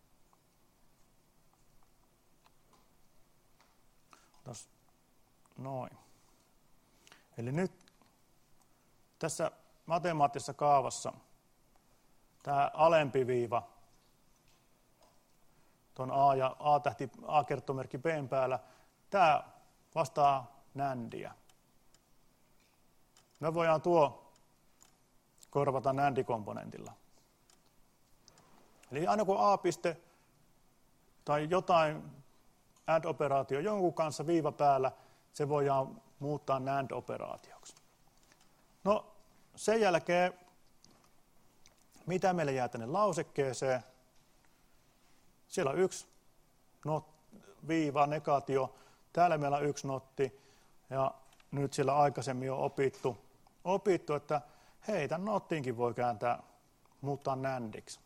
Tos, noin. Eli nyt tässä matemaattisessa kaavassa tämä alempi viiva, tuon A ja A-tähti, A-kertomerkki B:n päällä, tämä vastaa NANDia. Me voidaan tuo korvata NAND-komponentilla. Eli aina kun A-piste tai jotain AND-operaatio jonkun kanssa viiva päällä, se voidaan muuttaa NAND-operaatioksi. No sen jälkeen, mitä meille jää tänne lausekkeeseen? Siellä on yksi not, viiva, negaatio. Täällä meillä on yksi notti. Ja nyt siellä aikaisemmin on opittu, opittu että hei, tämän nottiinkin voi kääntää, muuttaa NANDiksi.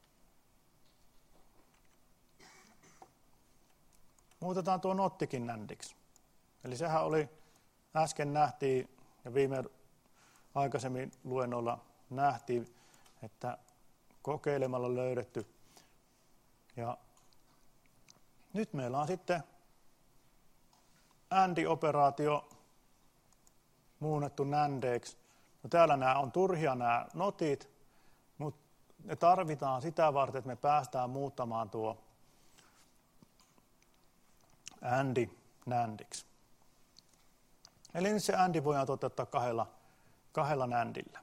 Muutetaan tuo nottikin NANDiksi. Eli sehän oli, äsken nähtiin ja viime aikaisemmin luennolla nähtiin, että kokeilemalla löydetty. Ja nyt meillä on sitten AND-operaatio muunnettu NANDeiksi. No täällä nämä on turhia nämä notit, mutta ne tarvitaan sitä varten, että me päästään muuttamaan tuo AND NANDiksi. Eli nyt se AND voidaan toteuttaa kahdella, kahdella NANDillä.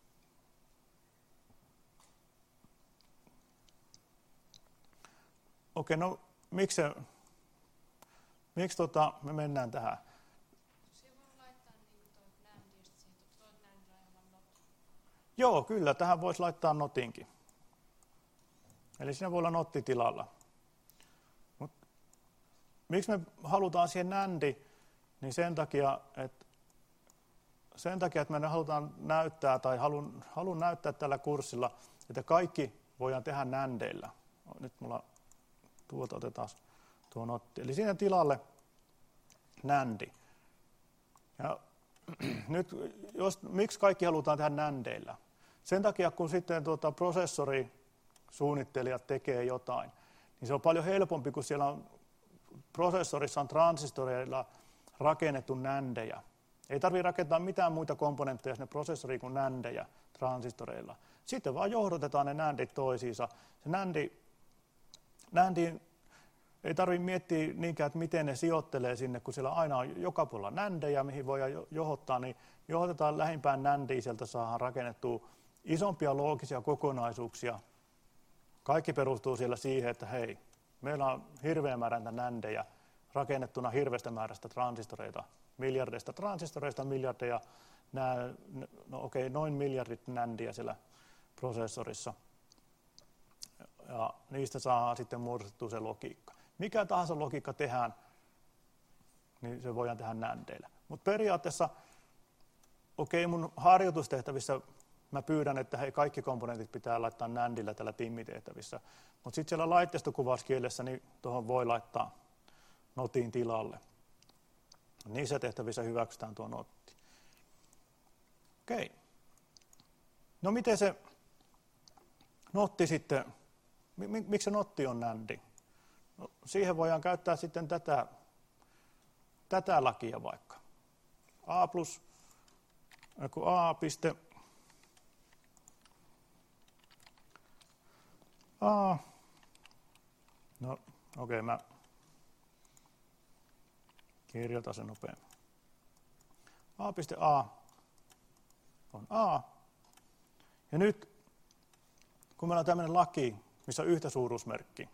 Okei, no miksi, se, miksi tota, me mennään tähän? Se voi laittaa niin tuot NANDista, siitä tuot NANDilla ilman not. Joo, kyllä, tähän voisi laittaa notinkin. Eli siinä voi olla nottitilalla. Mut, miksi me halutaan siihen NANDi? Niin sen takia, että sen takia, että me halutaan näyttää tai halun, halun näyttää tällä kurssilla, että kaikki voidaan tehdä NANDeillä. Nyt mulla tuolta otetaan tuo notti. Eli siinä tilalle nändi. Ja nyt, jos, miksi kaikki halutaan tehdä nändeillä? Sen takia, kun sitten tuota prosessorisuunnittelijat tekee jotain, niin se on paljon helpompi, kun siellä on prosessorissa on transistoreilla rakennettu nändejä. Ei tarvitse rakentaa mitään muita komponentteja sinne prosessoriin kuin nändejä transistoreilla. Sitten vaan johdotetaan ne nändit toisiinsa. Se nändi, nändi ei tarvitse miettiä niinkään, että miten ne sijoittelee sinne, kun siellä aina on joka puolella nändejä, mihin voidaan johottaa, niin johdetaan lähimpään nändiin, sieltä saadaan rakennettua isompia loogisia kokonaisuuksia. Kaikki perustuu siellä siihen, että hei, meillä on hirveä määrä nändejä rakennettuna hirveästä määrästä transistoreita, miljardeista transistoreista, miljardeja, nää, no okei, noin miljardit nändiä siellä prosessorissa. Ja niistä saa sitten muodostettua se logiikka. Mikä tahansa logiikka tehdään, niin se voidaan tehdä nändeillä. Mutta periaatteessa, okei, mun harjoitustehtävissä mä pyydän, että hei, kaikki komponentit pitää laittaa nändillä tällä timmitehtävissä. Mutta sitten siellä laitteistokuvauskielessä, niin tuohon voi laittaa notin tilalle. Niissä tehtävissä hyväksytään tuo notti. Okei. No miten se notti sitten, miksi se notti on nändi? No, siihen voidaan käyttää sitten tätä, tätä lakia vaikka. A plus, A piste, A, no okei, okay, mä kirjoitan sen nopeammin. A piste A on A. Ja nyt, kun meillä on tämmöinen laki, missä on yhtäsuuruusmerkki.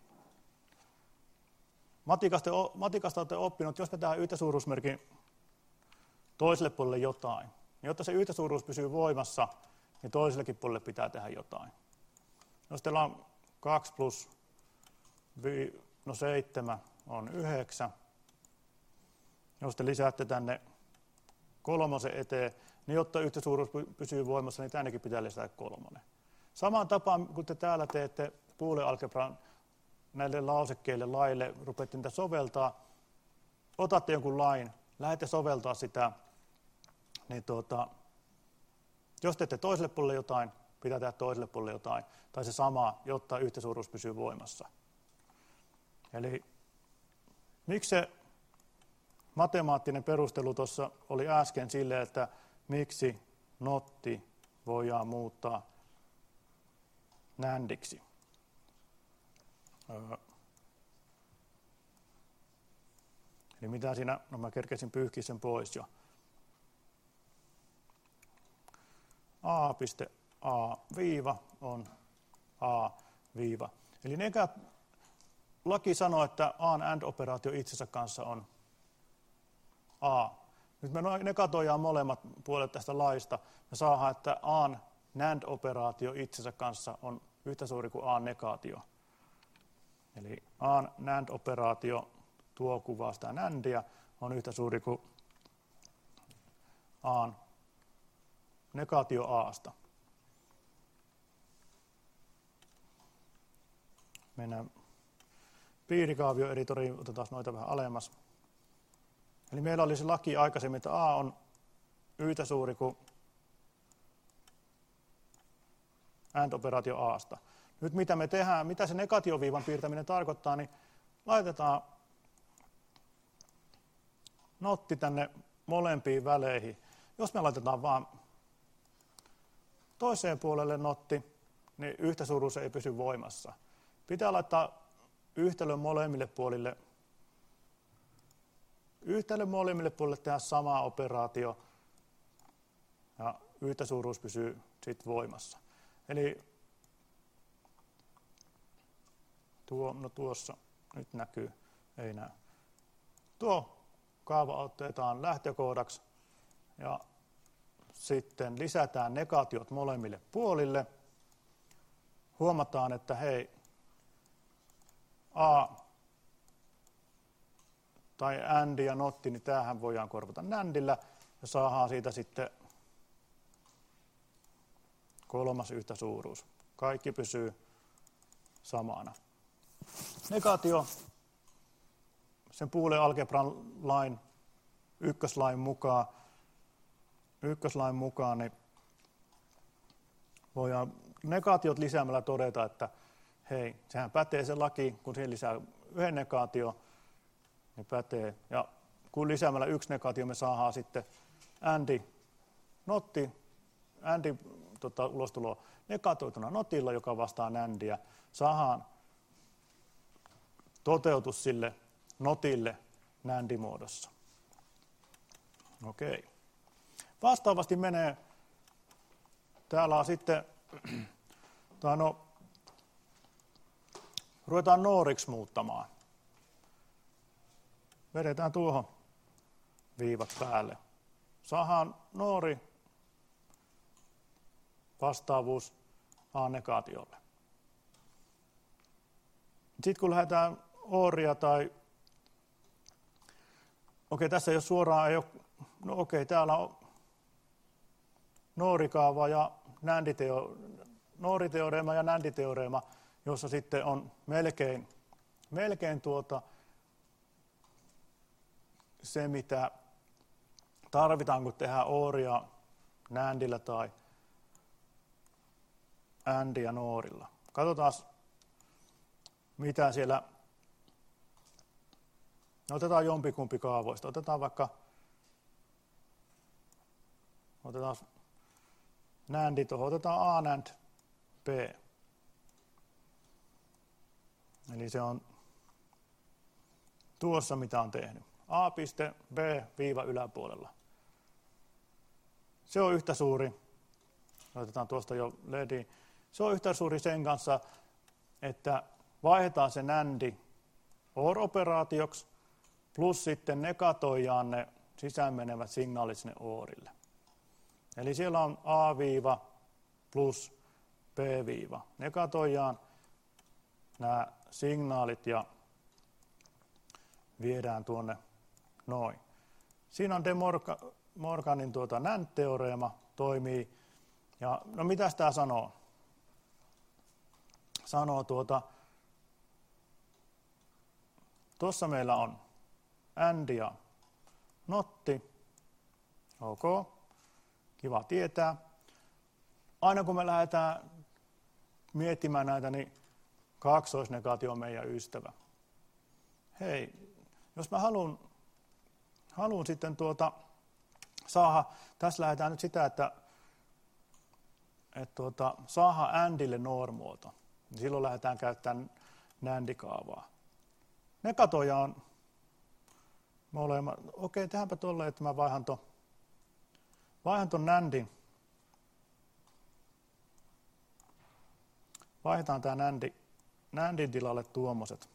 Matikasta, matikasta olette oppinut, jos me tehdään yhtäsuuruusmerkin toiselle puolelle jotain, niin jotta se yhtäsuuruus pysyy voimassa, niin toisellekin puolelle pitää tehdä jotain. Jos teillä on kaksi plus no seitsemän on yhdeksän, jos te lisäätte tänne kolmosen eteen, niin jotta yhtäsuuruus pysyy voimassa, niin tännekin pitää lisätä kolmonen. Samaan tapaan, kun te täällä teette Boolean-algebran näille lausekkeille, laille, rupeatte niitä soveltaa, otatte jonkun lain, lähdette soveltaa sitä, niin tuota, jos teette toiselle puolelle jotain, pitää tehdä toiselle puolelle jotain, tai se sama, jotta yhtäsuuruus pysyy voimassa. Eli miksi se matemaattinen perustelu tuossa oli äsken sille, että miksi notti voidaan muuttaa nändiksi. Öö. Eli mitä siinä, no mä kerkesin pyyhkiä sen pois jo. A piste A viiva on A viiva. Eli nega, laki sanoo, että A:n AND-operaatio itsensä kanssa on A. Nyt me negatoidaan molemmat puolet tästä laista. Me saadaan, että A:n NAND-operaatio itsensä kanssa on yhtä suuri kuin A:n negaatio. Eli A:n NAND-operaatio tuo kuvaa sitä NANDia on yhtä suuri kuin A:n negaatio A:sta. Mennään piirikaavioeditoriin, otetaan noita vähän alemmas. Eli meillä oli se laki aikaisemmin, että A on yhtä suuri kuin AND-operaatio A:sta. Nyt mitä me tehdään, mitä se negaatioviivan piirtäminen tarkoittaa, niin laitetaan notti tänne molempiin väleihin. Jos me laitetaan vaan toiseen puolelle notti, niin yhtäsuuruus ei pysy voimassa. Pitää laittaa yhtälön molemmille puolille, yhtälön molemmille puolille tehdä sama operaatio ja yhtäsuuruus pysyy sitten voimassa. Eli tuo, no tuossa nyt näkyy, ei näy. Tuo kaava otetaan lähtökoodaksi ja sitten lisätään negaatiot molemmille puolille. Huomataan, että hei, A tai AND ja notti, niin tämähän voidaan korvata NANDillä ja saadaan siitä sitten kolmas yhtäsuuruus. Kaikki pysyy samana. Negaatio sen Boolean algebran lain, ykköslain mukaan, ykköslain mukaan niin voidaan negaatiot lisäämällä todeta, että hei, sehän pätee se laki, kun siihen lisää yhden negaatio, niin pätee. Ja kun lisäämällä yksi negaatio, me saadaan sitten ANDi, notti, ANDi tota, ulostulo negatoituna notilla, joka vastaa NANDia, saadaan toteutus sille notille NAND-muodossa. Okei. Vastaavasti menee, täällä on sitten, no, ruvetaan nooriksi muuttamaan. Vedetään tuohon viivat päälle. Saadaan noori vastaavuus A-negaatiolle. Sitten kun lähdetään ooria tai, okei tässä ei ole suoraan, ei ole, no okei täällä on noorikaava ja nänditeo, nooriteoreema ja nänditeoreema, jossa sitten on melkein, melkein tuota se, mitä tarvitaan, kun tehdään ooria nändillä taiändiä noorilla. Katsotaan, mitä siellä, no otetaan jompikumpi kaavoista. Otetaan vaikka, otetaan nändi tuohon, otetaan A nänd B. Eli se on tuossa, mitä on tehnyt. A piste B viiva yläpuolella. Se on yhtä suuri, otetaan tuosta jo L E D, se on yhtä suuri sen kanssa, että vaihdetaan se nändi OR-operaatioksi, plus sitten negatoidaan ne sisään menevät signaalit sinne ORille. Eli siellä on A viiva plus B viiva. Negatoidaan nämä signaalit ja viedään tuonne noin. Siinä on De Morganin tuota NAND-teoreema toimii. Ja no mitäs tämä sanoo? Sanoo tuota, tuossa meillä on AND ja notti. Ok, kiva tietää. Aina kun me lähdetään miettimään näitä, niin kaksoisnegaatio on meidän ystävä. Hei, jos mä haluan, haluan sitten tuota saada, tässä lähdetään nyt sitä, että, että tuota, saada ANDille NOR-muoto, niin silloin lähdetään käyttämään NAND-kaavaa. Negatoja on molemmat. Okei, tehdäänpä tuolle, että mä vaihan ton, vaihan ton NANDin. Vaihdetaan tää NANDi, NANDin tilalle tuommoiset.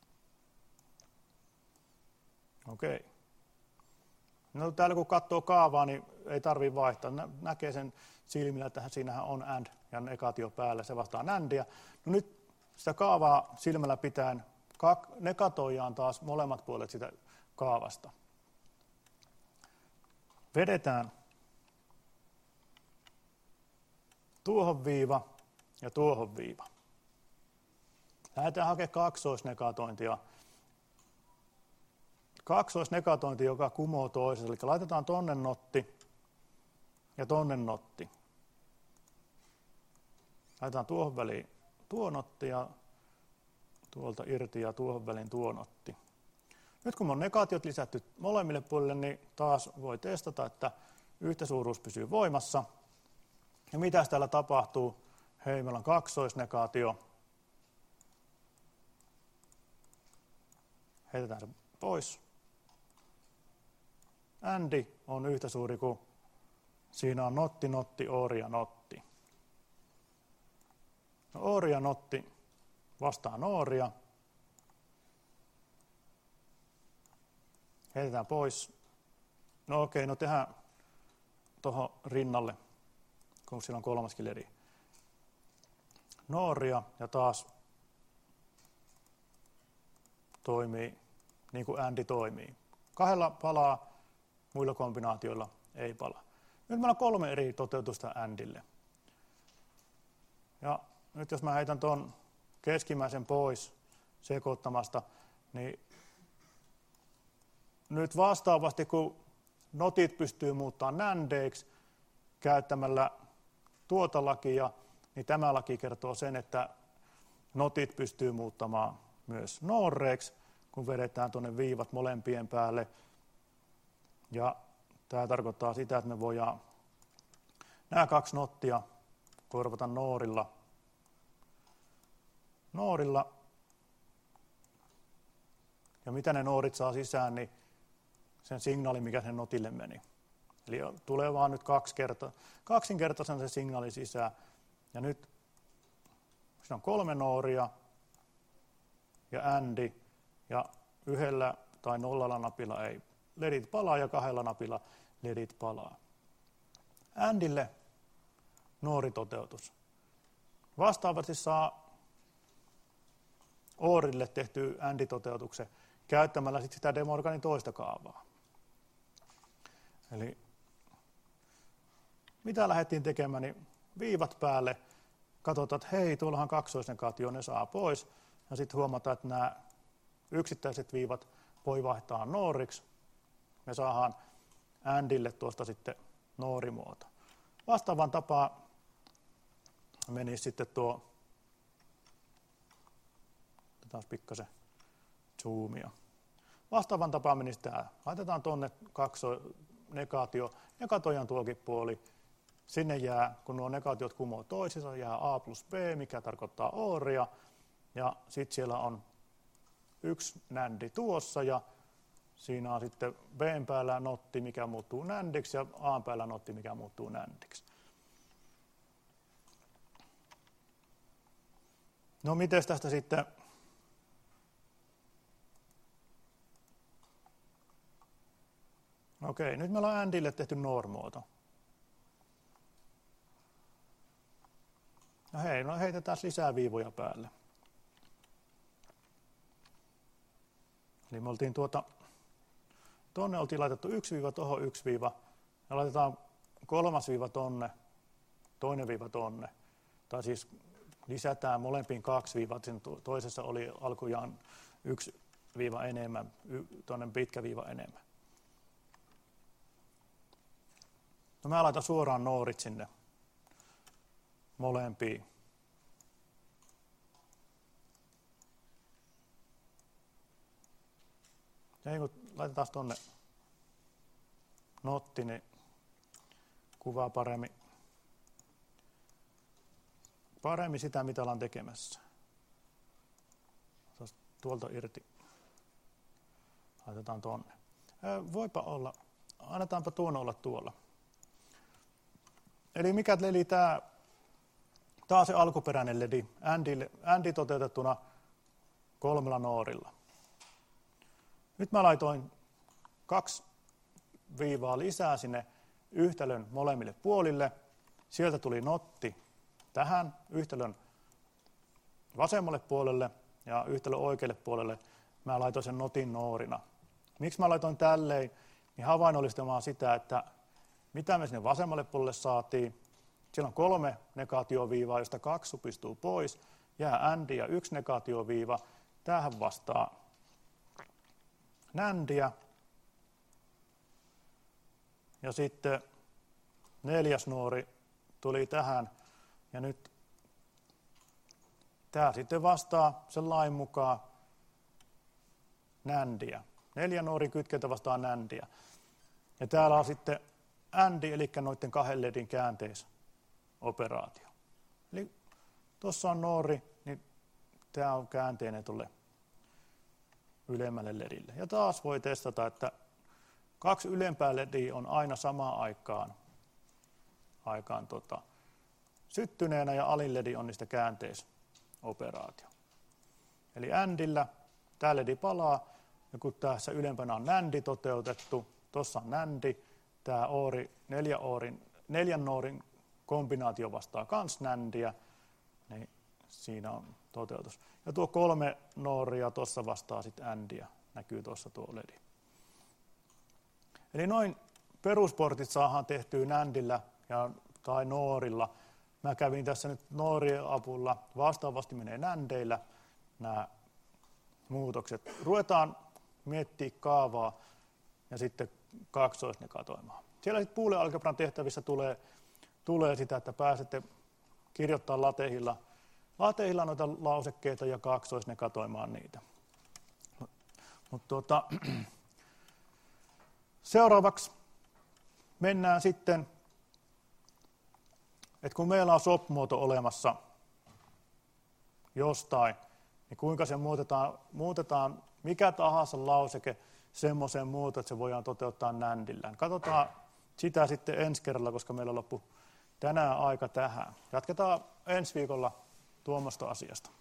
Okei. No täällä kun katsoo kaavaa, niin ei tarvitse vaihtaa. Näkee sen silmillä, että siinähän on AND ja negaatio päällä, se vastaa NANDia. No nyt sitä kaavaa silmällä pitäen negatoidaan taas molemmat puolet sitä kaavasta. Vedetään tuohon viiva ja tuohon viiva. Lähdetään hakemaan kaksoisnegatointia. Kaksoisnegatointi, joka kumoo toisessa. Eli laitetaan tonne notti ja tonne notti. Laitetaan tuohon väliin tuo notti ja tuolta irti ja tuohon väliin tuo notti. Nyt kun on negaatiot lisätty molemmille puolille, niin taas voi testata, että yhtäsuuruus pysyy voimassa. Ja mitä täällä tapahtuu? Hei, meillä on kaksoisnegaatio. Heitetään se pois. ANDi on yhtä suuri kuin siinä on notti, notti, OR ja notti. No, OR ja notti vastaan ORia. Heitetään pois. No okei, no tehdään tuohon rinnalle, kun siinä on kolmaskin ledi. NORia ja taas toimii niin kuin ANDi toimii. Kahdella palaa, muilla kombinaatioilla ei palaa. Nyt meillä on kolme eri toteutusta ANDille. Ja nyt jos mä heitän tuon keskimmäisen pois, sekoittamasta, niin nyt vastaavasti kun notit pystyy muuttamaan nändeiksi käyttämällä tuota lakia, niin tämä laki kertoo sen, että notit pystyy muuttamaan myös nooreiksi, kun vedetään tuonne viivat molempien päälle. Ja tämä tarkoittaa sitä, että me voidaan nämä kaksi nottia korvata noorilla. Noorilla. Ja mitä ne noorit saa sisään, niin sen signaali, mikä sen notille meni. Eli tulee vaan nyt kaksi kertaa, kaksinkertaisen se signaali sisään. Ja nyt siinä on kolme nooria ja ändi, ja yhdellä tai nollalla napilla ei ledit palaa, ja kahdella napilla ledit palaa. Ändille nooritoteutus. Vastaavasti saa oorille tehty änditoteutuksen käyttämällä sit sitä De Morganin toista kaavaa. Eli mitä lähdettiin tekemään, niin viivat päälle, katsotaan, että hei, tuollahan kaksoisnegaatio, ne saa pois, ja sitten huomataan, että nämä yksittäiset viivat voi vaihtaa nooriksi. Me saadaan ändille tuosta sitten noorimuoto. Vastaavan tapaa menisi sitten tuo, otetaan pikkasen zoomia. Vastaavan tapaan menisi tämä. Laitetaan tuonne kaksoisnegaatio ja katojan tuokin puoli. Sinne jää, kun nuo negaatiot kumoo toisensa, jää A plus B, mikä tarkoittaa ooria. Ja sitten siellä on yksi nändi tuossa ja siinä on sitten B:n päällä notti, mikä muuttuu nändiksi, ja A:n päällä notti, mikä muuttuu nändiksi. No miten tästä sitten okei, nyt meillä on ändille tehty noor-muoto. No hei, no heitetään lisää viivoja päälle. Eli me oltiin tuota, tonne oltiin laitettu yksi viiva tohon yksi viiva, ja laitetaan kolmas viiva tonne, toinen viiva tonne. Tai siis lisätään molempiin kaksi viivaa, sen toisessa oli alkujaan yksi viiva enemmän, tuonne pitkä viiva enemmän. No mä laitan suoraan noorit sinne molempiin. Ja kun laitetaan tuonne notti, niin kuvaa paremmin, paremmin sitä, mitä ollaan tekemässä. Tuolta irti. Laitetaan tuonne. Voipa olla, annetaanpa tuon olla tuolla. Eli mikä ledi tämä, tämä on se alkuperäinen ledi, ändi toteutettuna kolmella noorilla. Nyt mä laitoin kaksi viivaa lisää sinne yhtälön molemmille puolille. Sieltä tuli notti tähän yhtälön vasemmalle puolelle ja yhtälön oikealle puolelle. Mä laitoin sen notin noorina. Miksi mä laitoin tälleen? Niin havainnollistamaan sitä, että mitä me sinne vasemmalle puolelle saatiin. Siellä on kolme negaatioviivaa, josta kaksi supistuu pois. Jää ändi ja yksi negaatioviiva. Tämähän vastaa nändiä. Ja sitten neljäs noori tuli tähän. Ja nyt tämä sitten vastaa sen lain mukaan nändiä. Neljä noorin kytkentä vastaa nändiä. Ja täällä on sitten ändi, eli noiden kahden ledin käänteisoperaatio. Eli tuossa on noori, niin tämä on käänteinen tuolle ylemmälle ledille. Ja taas voi testata, että kaksi ylempää lediä on aina samaan aikaan, aikaan tota, syttyneenä ja alin ledi on niistä käänteisoperaatio. Eli ändillä tämä ledi palaa, ja kun tässä ylempänä on nändi toteutettu, tuossa on nändi, tämä oori, neljä oorin, neljän noorin kombinaatio vastaa kans nändiä, niin siinä on toteutus. Ja tuo kolme nooria tuossa vastaa sitten ändiä, näkyy tuossa tuo ledi. Eli noin perusportit saadaan tehtyä nändillä ja, tai noorilla. Mä kävin tässä nyt noorien avulla, vastaavasti menee nändeillä nämä muutokset. Ruvetaan miettimään kaavaa ja sitten kaksoisnegatoimaan. Siellä sitten Boolean algebran tehtävissä tulee, tulee sitä, että pääsette kirjoittamaan latehilla, latehilla noita lausekkeita ja kaksoisnegatoimaan niitä. Mut tuota, seuraavaksi mennään sitten, että kun meillä on sop-muoto olemassa jostain, niin kuinka se muutetaan, muutetaan mikä tahansa lauseke semmoiseen muotoon, että se voidaan toteuttaa nändillään. Katsotaan sitä sitten ensi kerralla, koska meillä loppui tänään aika tähän. Jatketaan ensi viikolla tuommoista asiasta.